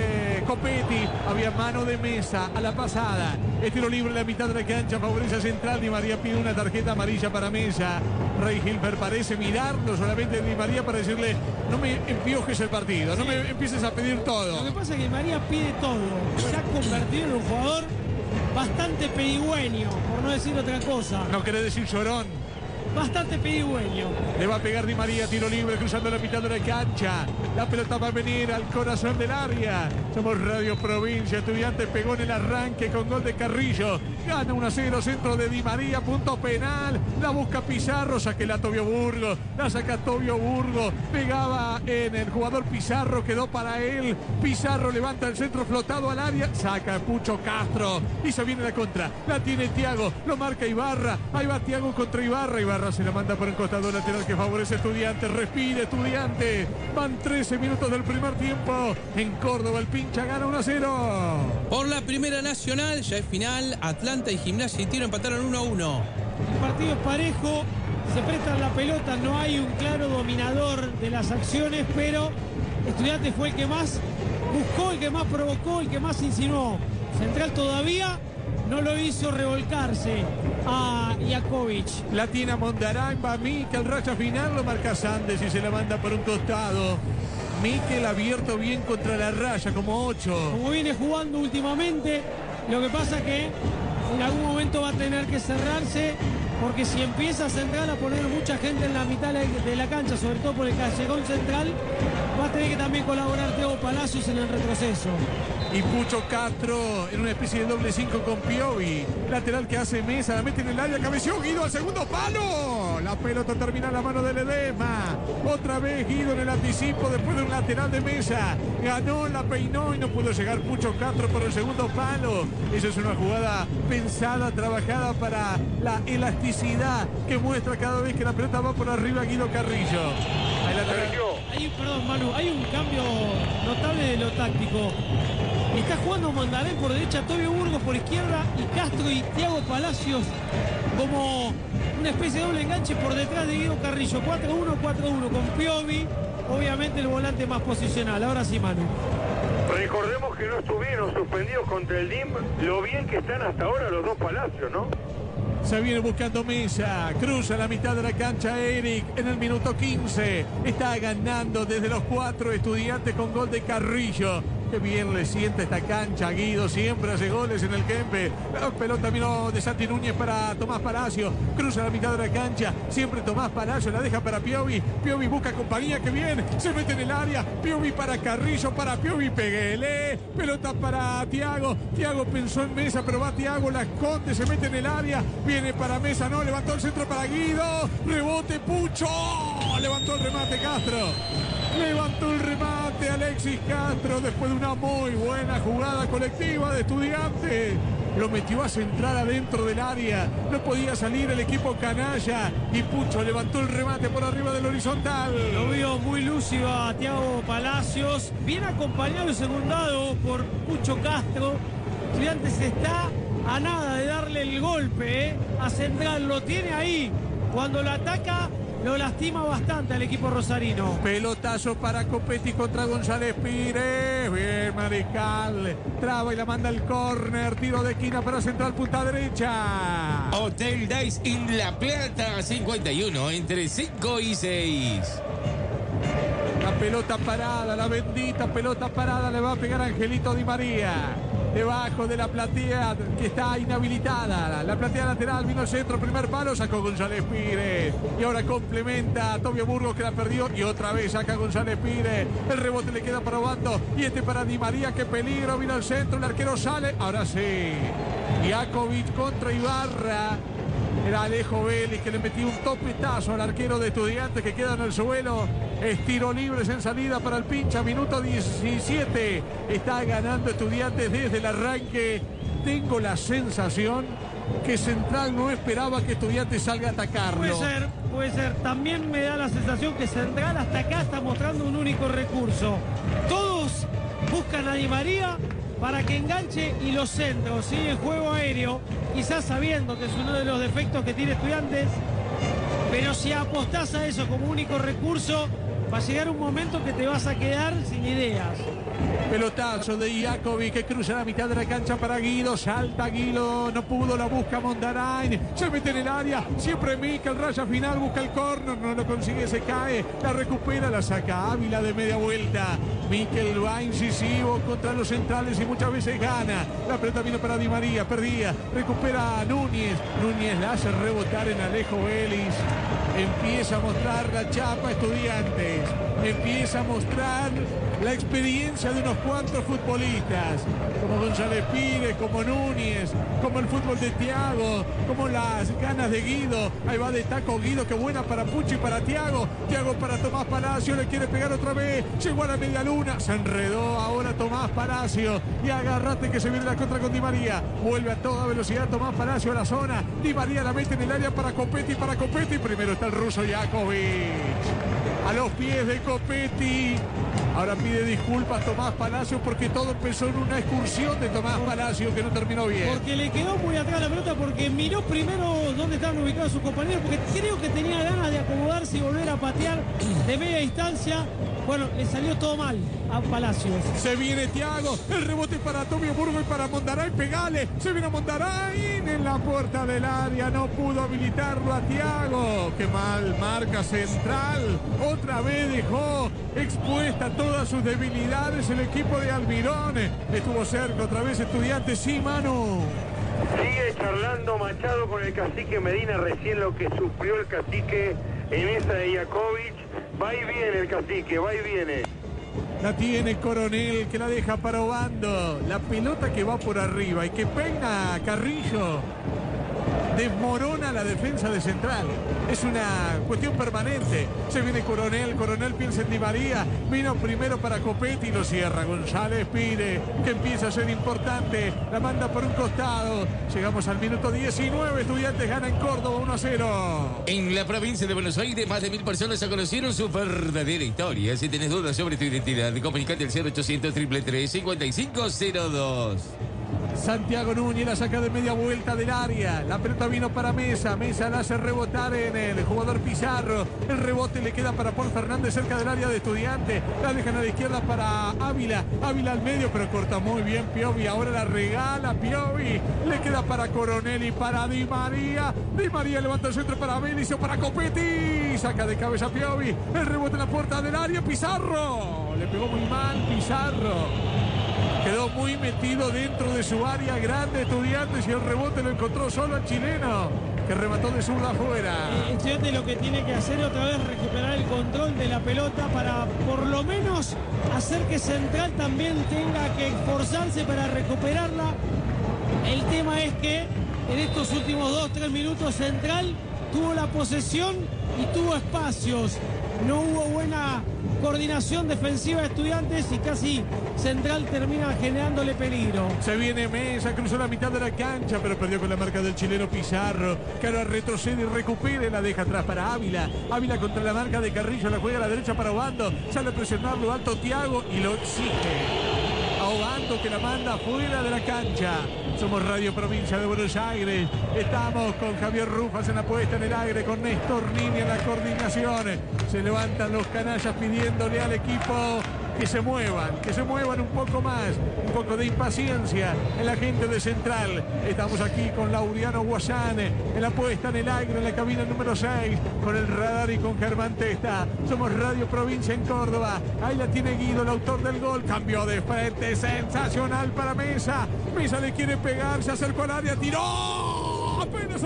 Copetti, había mano de Mesa a la pasada, el tiro libre en la mitad de la cancha, favorece a Central, Di María pide una tarjeta amarilla para Mesa, Rey Hilfer parece mirarlo solamente Di María para decirle, no me empiojes el partido, no me empieces a pedir todo. Lo que pasa es que Di María pide todo, se ha convertido en un jugador bastante pedigüeño, por no decir otra cosa. No querés decir llorón. Bastante pedigüeño. Le va a pegar Di María, tiro libre, cruzando la mitad de la cancha. La pelota va a venir al corazón del área. Somos Radio Provincia. Estudiantes pegó en el arranque con gol de Carrillo. Gana 1-0, centro de Di María, punto penal. La busca Pizarro, saquela Tobio Burgo. La saca Tobio Burgo. Pegaba en el jugador Pizarro, quedó para él. Pizarro levanta el centro flotado al área. Saca Pucho Castro. Y se viene la contra. La tiene Thiago. Lo marca Ibarra. Ahí va Thiago contra Ibarra. Ibarra se la manda por el costado lateral que favorece a Estudiantes. Respira Estudiantes. Van 13 minutos del primer tiempo. En Córdoba el pincha gana 1-0. Por la Primera Nacional, ya es final. Atlanta y Gimnasia y Tiro empataron 1-1. El partido es parejo. Se prestan la pelota. No hay un claro dominador de las acciones, pero Estudiantes fue el que más buscó, el que más provocó, el que más insinuó. Central todavía no lo hizo revolcarse a Iakovic. La tiene a Mondarán, va Mikel, racha final, lo marca Sandes y se la manda por un costado. Mikel abierto bien contra la raya, como 8. Como viene jugando últimamente, lo que pasa que en algún momento va a tener que cerrarse, porque si empieza Central a poner mucha gente en la mitad de la cancha, sobre todo por el callejón central, va a tener que también colaborar Thiago Palacios en el retroceso. Y Pucho Castro en una especie de doble 5 con Piovi. Lateral que hace Mesa, la mete en el área, cabeció Guido al segundo palo. La pelota termina en la mano de Ledesma. Otra vez Guido en el anticipo después de un lateral de Mesa. Ganó, la peinó y no pudo llegar Pucho Castro por el segundo palo. Esa es una jugada pensada, trabajada para la elasticidad que muestra cada vez que la pelota va por arriba Guido Carrillo. Perdón, Manu, hay un cambio notable de lo táctico. Está jugando Mondarén por derecha, Tobio Burgos por izquierda y Castro y Thiago Palacios como una especie de doble enganche por detrás de Guido Carrillo. 4-1-4-1 con Piovi, obviamente el volante más posicional. Ahora sí, Manu. Recordemos que no estuvieron suspendidos contra el DIM, lo bien que están hasta ahora los dos Palacios, ¿no? Se viene buscando Mesa, cruza la mitad de la cancha Eric en el minuto 15. Está ganando desde los 4 Estudiantes con gol de Carrillo. Qué bien le siente esta cancha, Guido, siempre hace goles en el Kempe. La pelota vino de Santi Núñez para Tomás Palacio, cruza la mitad de la cancha, siempre Tomás Palacio, la deja para Piovi. Piovi busca compañía, que bien, se mete en el área. Piovi para Carrillo, para Piovi, Peguele. Pelota para Thiago, Thiago pensó en Mesa, pero va Thiago, la esconde, se mete en el área. Viene para Mesa, no, levantó el centro para Guido. Rebote Pucho, levantó el remate Castro. Levantó el remate Alexis Castro después de una muy buena jugada colectiva de Estudiantes. Lo metió a centrar adentro del área. No podía salir el equipo canalla. Y Pucho levantó el remate por arriba del horizontal. Lo vio muy lúcido a Thiago Palacios. Bien acompañado y secundado por Pucho Castro. Estudiantes está a nada de darle el golpe, a Central. Lo tiene ahí. Cuando lo ataca, lo lastima bastante al equipo rosarino. Pelotazo para Copetti contra González Pires. Bien, Mariscal. Traba y la manda al córner. Tiro de esquina para Central, punta derecha. Hotel Dice en La Plata, 51 entre 5 y 6. La pelota parada, la bendita pelota parada le va a pegar Angelito Di María. Debajo de la platea que está inhabilitada. La platea lateral, vino el centro, primer palo, sacó González Pires. Y ahora complementa a Tobio Burgos, que la perdió. Y otra vez saca González Pires. El rebote le queda para Obando. Y este para Di María, qué peligro. Vino al centro, el arquero sale. Ahora sí. Jakovic contra Ibarra. Era Alejo Vélez que le metió un topetazo al arquero de Estudiantes, que queda en el suelo. Es tiro libre en salida para el pincha. Minuto 17. Está ganando Estudiantes desde el arranque. Tengo la sensación que Central no esperaba que Estudiantes salga a atacarlo. Puede ser. También me da la sensación que Central hasta acá está mostrando un único recurso. Todos buscan a Di María para que enganche y los centros, ¿sí? El juego aéreo, quizás sabiendo que es uno de los defectos que tiene Estudiantes, pero si apostás a eso como único recurso, va a llegar un momento que te vas a quedar sin ideas. Pelotazo de Jakovic que cruza la mitad de la cancha para Guido. Salta Guido, no pudo, la busca Mondarain. Se mete en el área, siempre Mikel, raya final, busca el córner, no lo consigue, se cae. La recupera, la saca Ávila de media vuelta. Mikel va incisivo contra los centrales y muchas veces gana. La pelota vino para Di María, perdía, recupera a Núñez. Núñez la hace rebotar en Alejo Vélez. Empieza a mostrar la chapa Estudiantes. Empieza a mostrar la experiencia de unos cuantos futbolistas, como González Pires, como Núñez, como el fútbol de Thiago, como las ganas de Guido. Ahí va de taco Guido, que buena para Pucho y para Thiago. Thiago para Tomás Palacio, le quiere pegar otra vez. Llegó a la media luna, se enredó ahora Tomás Palacio. Y agárrate que se viene la contra con Di María. Vuelve a toda velocidad Tomás Palacio a la zona. Di María la mete en el área para Copetti, Primero está el ruso Jakovic. A los pies de Copetti. Ahora pide disculpas Tomás Palacio porque todo empezó en una excursión de Tomás Palacio que no terminó bien. Porque le quedó muy atrás la pelota, porque miró primero dónde estaban ubicados sus compañeros, porque creo que tenía ganas de acomodarse y volver a patear de media distancia. Bueno, le salió todo mal a Palacios. Se viene Thiago, el rebote para Tobio Burgos y para Mondarain, pegale. Se viene Mondarain en la puerta del área, no pudo habilitarlo a Thiago. Qué mal, marca Central. Otra vez dejó expuesta todas sus debilidades el equipo de Almirón. Estuvo cerca otra vez Estudiantes, sí, Manu. Sigue charlando Machado con el cacique Medina, recién lo que sufrió el cacique en esa de Jakovic. Va y viene el cacique, va y viene. La tiene Coronel, que la deja para Obando. La pelota que va por arriba y que peina Carrillo. desmorona la defensa de Central. Es una cuestión permanente. Se viene Coronel piensa en Di María, vino primero para Copetti y lo cierra. González pide que empieza a ser importante, la manda por un costado. Llegamos al minuto 19, Estudiantes gana en Córdoba 1-0. En la provincia de Buenos Aires, más de 1000 personas ya conocieron su verdadera historia. Si tenés dudas sobre tu identidad, comunicate al 0800 333 5502. Santiago Núñez la saca de media vuelta del área. La pelota vino para Mesa. Mesa la hace rebotar en el jugador Pizarro. El rebote le queda para Paul Fernández cerca del área de Estudiantes. La dejan a la izquierda para Ávila. Ávila al medio, pero corta muy bien Piovi. Ahora la regala Piovi. Le queda para Coronel y para Di María. Di María levanta el centro para Belicio, para Copetti. Saca de cabeza Piovi. El rebote en la puerta del área. Pizarro. Le pegó muy mal Pizarro. Quedó muy metido dentro de su área grande Estudiantes y el rebote lo encontró solo el chileno, que remató de zurda afuera. Estudiantes lo que tiene que hacer otra vez recuperar el control de la pelota para por lo menos hacer que Central también tenga que esforzarse para recuperarla. El tema es que en estos últimos 2-3 minutos Central tuvo la posesión y tuvo espacios. No hubo buena coordinación defensiva de Estudiantes y casi Central termina generándole peligro. Se viene Mesa, cruzó la mitad de la cancha, pero perdió con la marca del chileno Pizarro, que ahora retrocede y recupera, la deja atrás para Ávila. Ávila contra la marca de Carrillo, la juega a la derecha para Obando, sale a presionarlo alto Thiago y lo exige a Obando, que la manda fuera de la cancha. Somos Radio Provincia de Buenos Aires. Estamos con Javier Rufas en la puesta en el aire, con Néstor Nini en la coordinación. Se levantan los canallas pidiéndole al equipo que se muevan un poco más, un poco de impaciencia en la gente de Central. Estamos aquí con Laureano Guasán en la puesta en el aire, en la cabina número 6, con el radar y con Germán Testa. Somos Radio Provincia en Córdoba. Ahí la tiene Guido, el autor del gol. Cambió de frente, sensacional para Mesa. Mesa le quiere pegar, se acercó al área, tiró. Apenas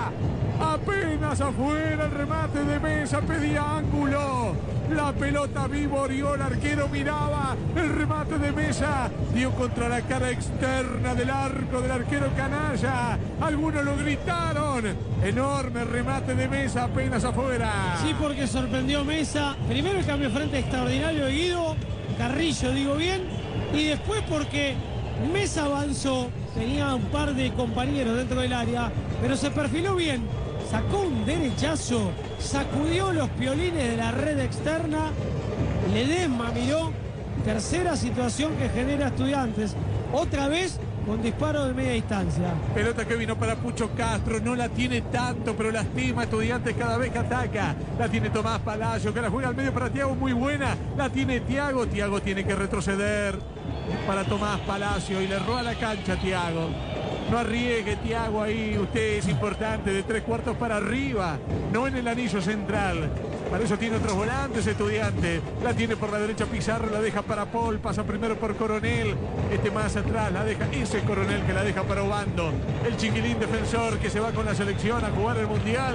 afuera el remate de Mesa, pedía ángulo. La pelota vivorió, el arquero miraba, el remate de Mesa dio contra la cara externa del arco del arquero canalla. Algunos lo gritaron. Enorme remate de Mesa, apenas afuera. Sí, porque sorprendió Mesa. Primero el cambio de frente extraordinario de Guido, Carrillo digo bien, y después porque Mesa avanzó, tenía un par de compañeros dentro del área, pero se perfiló bien. Sacó un derechazo, sacudió los piolines de la red externa, Ledesma miró, tercera situación que genera Estudiantes, otra vez con disparo de media distancia. Pelota que vino para Pucho Castro, no la tiene tanto, pero lastima Estudiantes cada vez que ataca. La tiene Tomás Palacio, que la juega al medio para Thiago, muy buena. La tiene Thiago, Thiago tiene que retroceder para Tomás Palacio y le roba la cancha Thiago. No arriesgue Thiago ahí, usted es importante, de 3/4 para arriba, no en el anillo central. Para eso tiene otros volantes Estudiantes. La tiene por la derecha Pizarro, la deja para Paul, pasa primero por Coronel. Más atrás la deja, ese Coronel que la deja para Obando. El chiquilín defensor que se va con la selección a jugar el Mundial.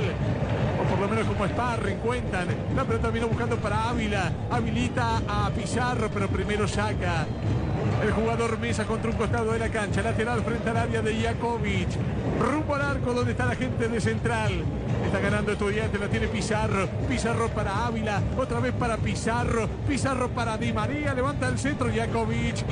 O por lo menos como sparring cuentan. La pelota vino buscando para Ávila. Habilita a Pizarro, pero primero saca el jugador Mesa contra un costado de la cancha. Lateral frente al área de Jakovic. Rumbo al arco donde está la gente de Central. Está ganando Estudiantes, la tiene Pizarro. Pizarro para Ávila, otra vez para Pizarro. Pizarro para Di María, levanta el centro Jakovic.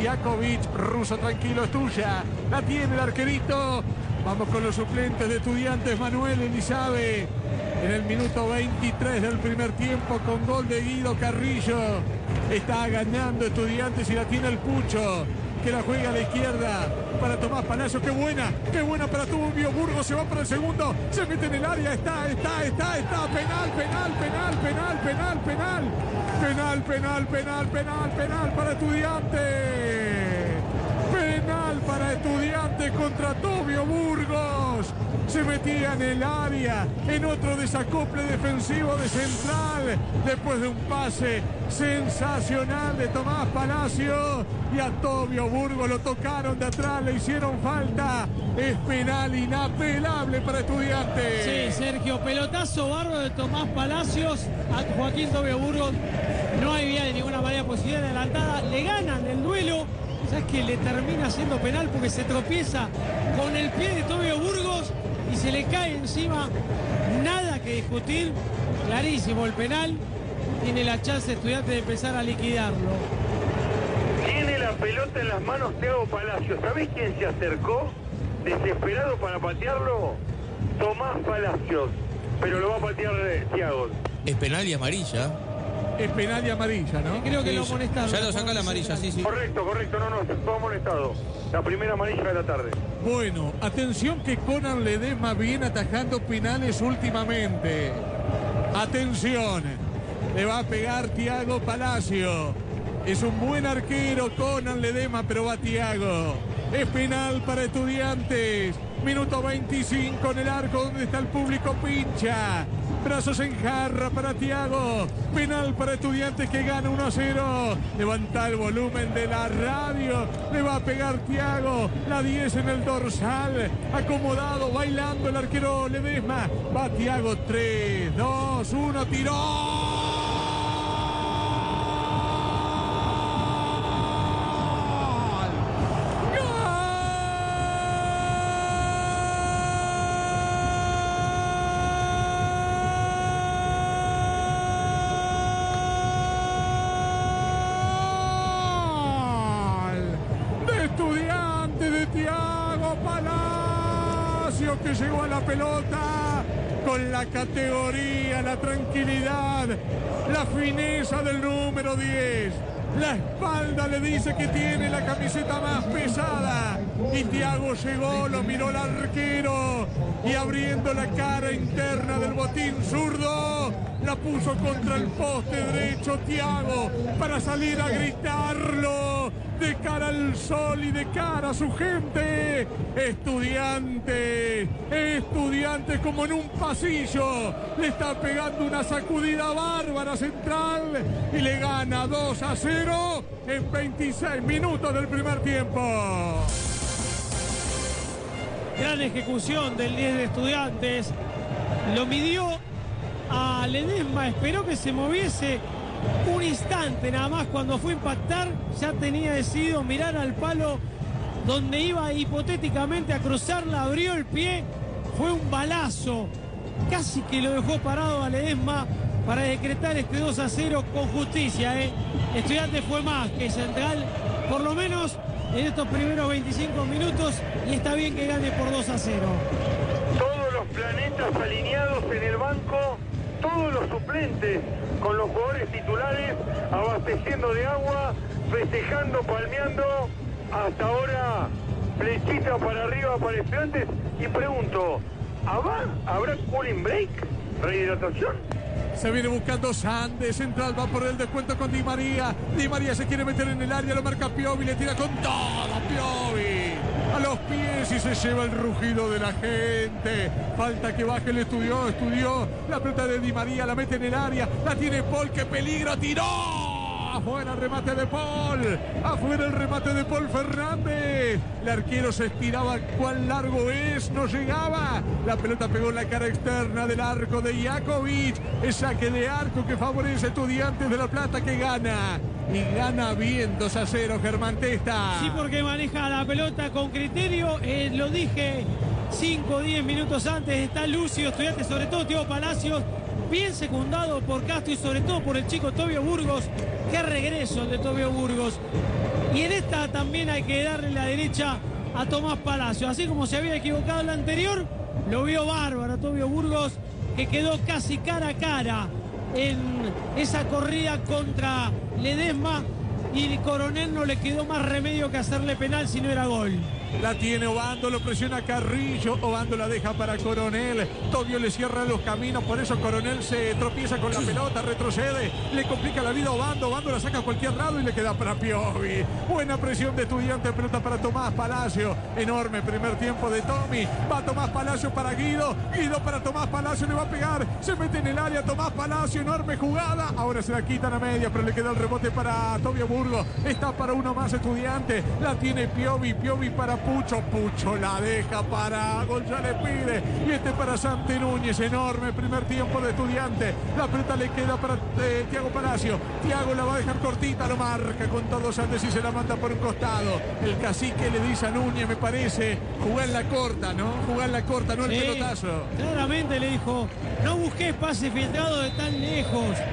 Ruso tranquilo, es tuya. La tiene el arquerito. Vamos con los suplentes de Estudiantes. Manuel Elizabe en el minuto 23 del primer tiempo con gol de Guido Carrillo. Está ganando Estudiantes y la tiene el Pucho, que la juega a la izquierda para Tomás Palacio. Qué buena para Tubio. Burgos se va para el segundo, se mete en el área, está. Penal para Estudiantes. Penal para Estudiantes contra Tobio Burgos. Se metía en el área, en otro desacople defensivo de Central, después de un pase sensacional de Tomás Palacio, y a Tobio Burgos lo tocaron de atrás, le hicieron falta. Es penal inapelable para Estudiantes. Sí, Sergio, pelotazo bárbaro de Tomás Palacios a Joaquín Tobio Burgos. No había de ninguna manera posibilidad de adelantada, le ganan el duelo. ¿Sabes que le termina siendo penal porque se tropieza con el pie de Tobio Burgos y se le cae encima, nada que discutir, clarísimo el penal, tiene la chance Estudiantes de empezar a liquidarlo. Tiene la pelota en las manos Thiago Palacios. ¿Sabés quién se acercó desesperado para patearlo? Tomás Palacios, pero lo va a patear Thiago. Es penal y amarilla. Es penal y amarilla, ¿no? Creo que Sí, lo amonestaron. ya lo saca la amarilla, sí, sí. Correcto, no, todo amonestado. La primera amarilla de la tarde. Bueno, atención que Conan Ledesma viene atajando penales últimamente. Atención, le va a pegar Thiago Palacio. Es un buen arquero Conan Ledesma, pero va Thiago. Es penal para Estudiantes. Minuto 25 en el arco donde está el público pincha. Brazos en jarra para Thiago. Penal para Estudiantes que gana 1-0. Levanta el volumen de la radio. Le va a pegar Thiago. La 10 en el dorsal. Acomodado, bailando el arquero Ledesma. Va Thiago. 3, 2, 1. Tiró. Que llegó a la pelota con la categoría, la tranquilidad, la fineza del número 10. La espalda le dice que tiene la camiseta más pesada. Y Thiago llegó, lo miró el arquero y abriendo la cara interna del botín zurdo, la puso contra el poste derecho Thiago para salir a gritarlo de cara al sol y de cara a su gente. Estudiantes como en un pasillo, le está pegando una sacudida bárbara Central y le gana 2-0 en 26 minutos del primer tiempo. Gran ejecución del 10 de Estudiantes. Lo midió a Ledesma, esperó que se moviese un instante nada más. Cuando fue a impactar ya tenía decidido mirar al palo donde iba hipotéticamente a cruzarla, abrió el pie, fue un balazo, casi que lo dejó parado a Ledesma para decretar este 2-0 con justicia. Estudiantes fue más que Central, por lo menos en estos primeros 25 minutos, y está bien que gane por 2-0. Todos los planetas alineados en el banco, todos los suplentes con los jugadores titulares, abasteciendo de agua, festejando, palmeando. Hasta ahora, flechita para arriba para Estudiantes. Y pregunto, ¿habrá cooling break? ¿Rehidratación? Se viene buscando Sandes, Central va por el descuento con Di María. Di María se quiere meter en el área, lo marca Piovi, le tira con todo Piovi a los pies y se lleva el rugido de la gente. Falta que baje, le estudió la pelota de Di María, la mete en el área, la tiene Paul, qué peligro, tiró. Afuera el remate de Paul, afuera el remate de Paul Fernández. El arquero se estiraba, cuán largo es, no llegaba. La pelota pegó en la cara externa del arco de Jakovic. El saque de arco que favorece a Estudiantes de La Plata, que gana. Y gana bien 2-0 Germán Testa. Sí, porque maneja la pelota con criterio. Lo dije 5 o 10 minutos antes. Está Lucio, Estudiantes, sobre todo Thiago Palacios, bien secundado por Castro y sobre todo por el chico Tobio Burgos. Qué regreso el de Tobio Burgos. Y en esta también hay que darle la derecha a Tomás Palacios. Así como se había equivocado en la anterior, lo vio bárbaro Tobio Burgos, que quedó casi cara a cara en esa corrida contra Ledesma. Y Coronel no le quedó más remedio que hacerle penal si no era gol. La tiene Obando, lo presiona Carrillo, Obando la deja para Coronel, Tobio le cierra los caminos, por eso Coronel se tropieza con la pelota, retrocede, le complica la vida a Obando, Obando la saca a cualquier lado y le queda para Piovi. Buena presión de Estudiantes, pelota para Tomás Palacio, enorme primer tiempo de Tommy, va Tomás Palacio para Guido, Guido para Tomás Palacio, le va a pegar, se mete en el área Tomás Palacio, enorme jugada, ahora se la quitan a media, pero le queda el rebote para Tobio Burgos, está para uno más Estudiantes, la tiene Piovi, Piovi para Pucho la deja para González Pires. Y este para Santi Núñez. Enorme primer tiempo de Estudiante. La pelota le queda para Thiago Palacio. Thiago la va a dejar cortita, lo marca con todos antes y se la manda por un costado. El cacique le dice a Núñez, me parece, jugar la corta, ¿no? Jugar la corta, no el pelotazo. Claramente le dijo, no busques pase filtrado de tan lejos.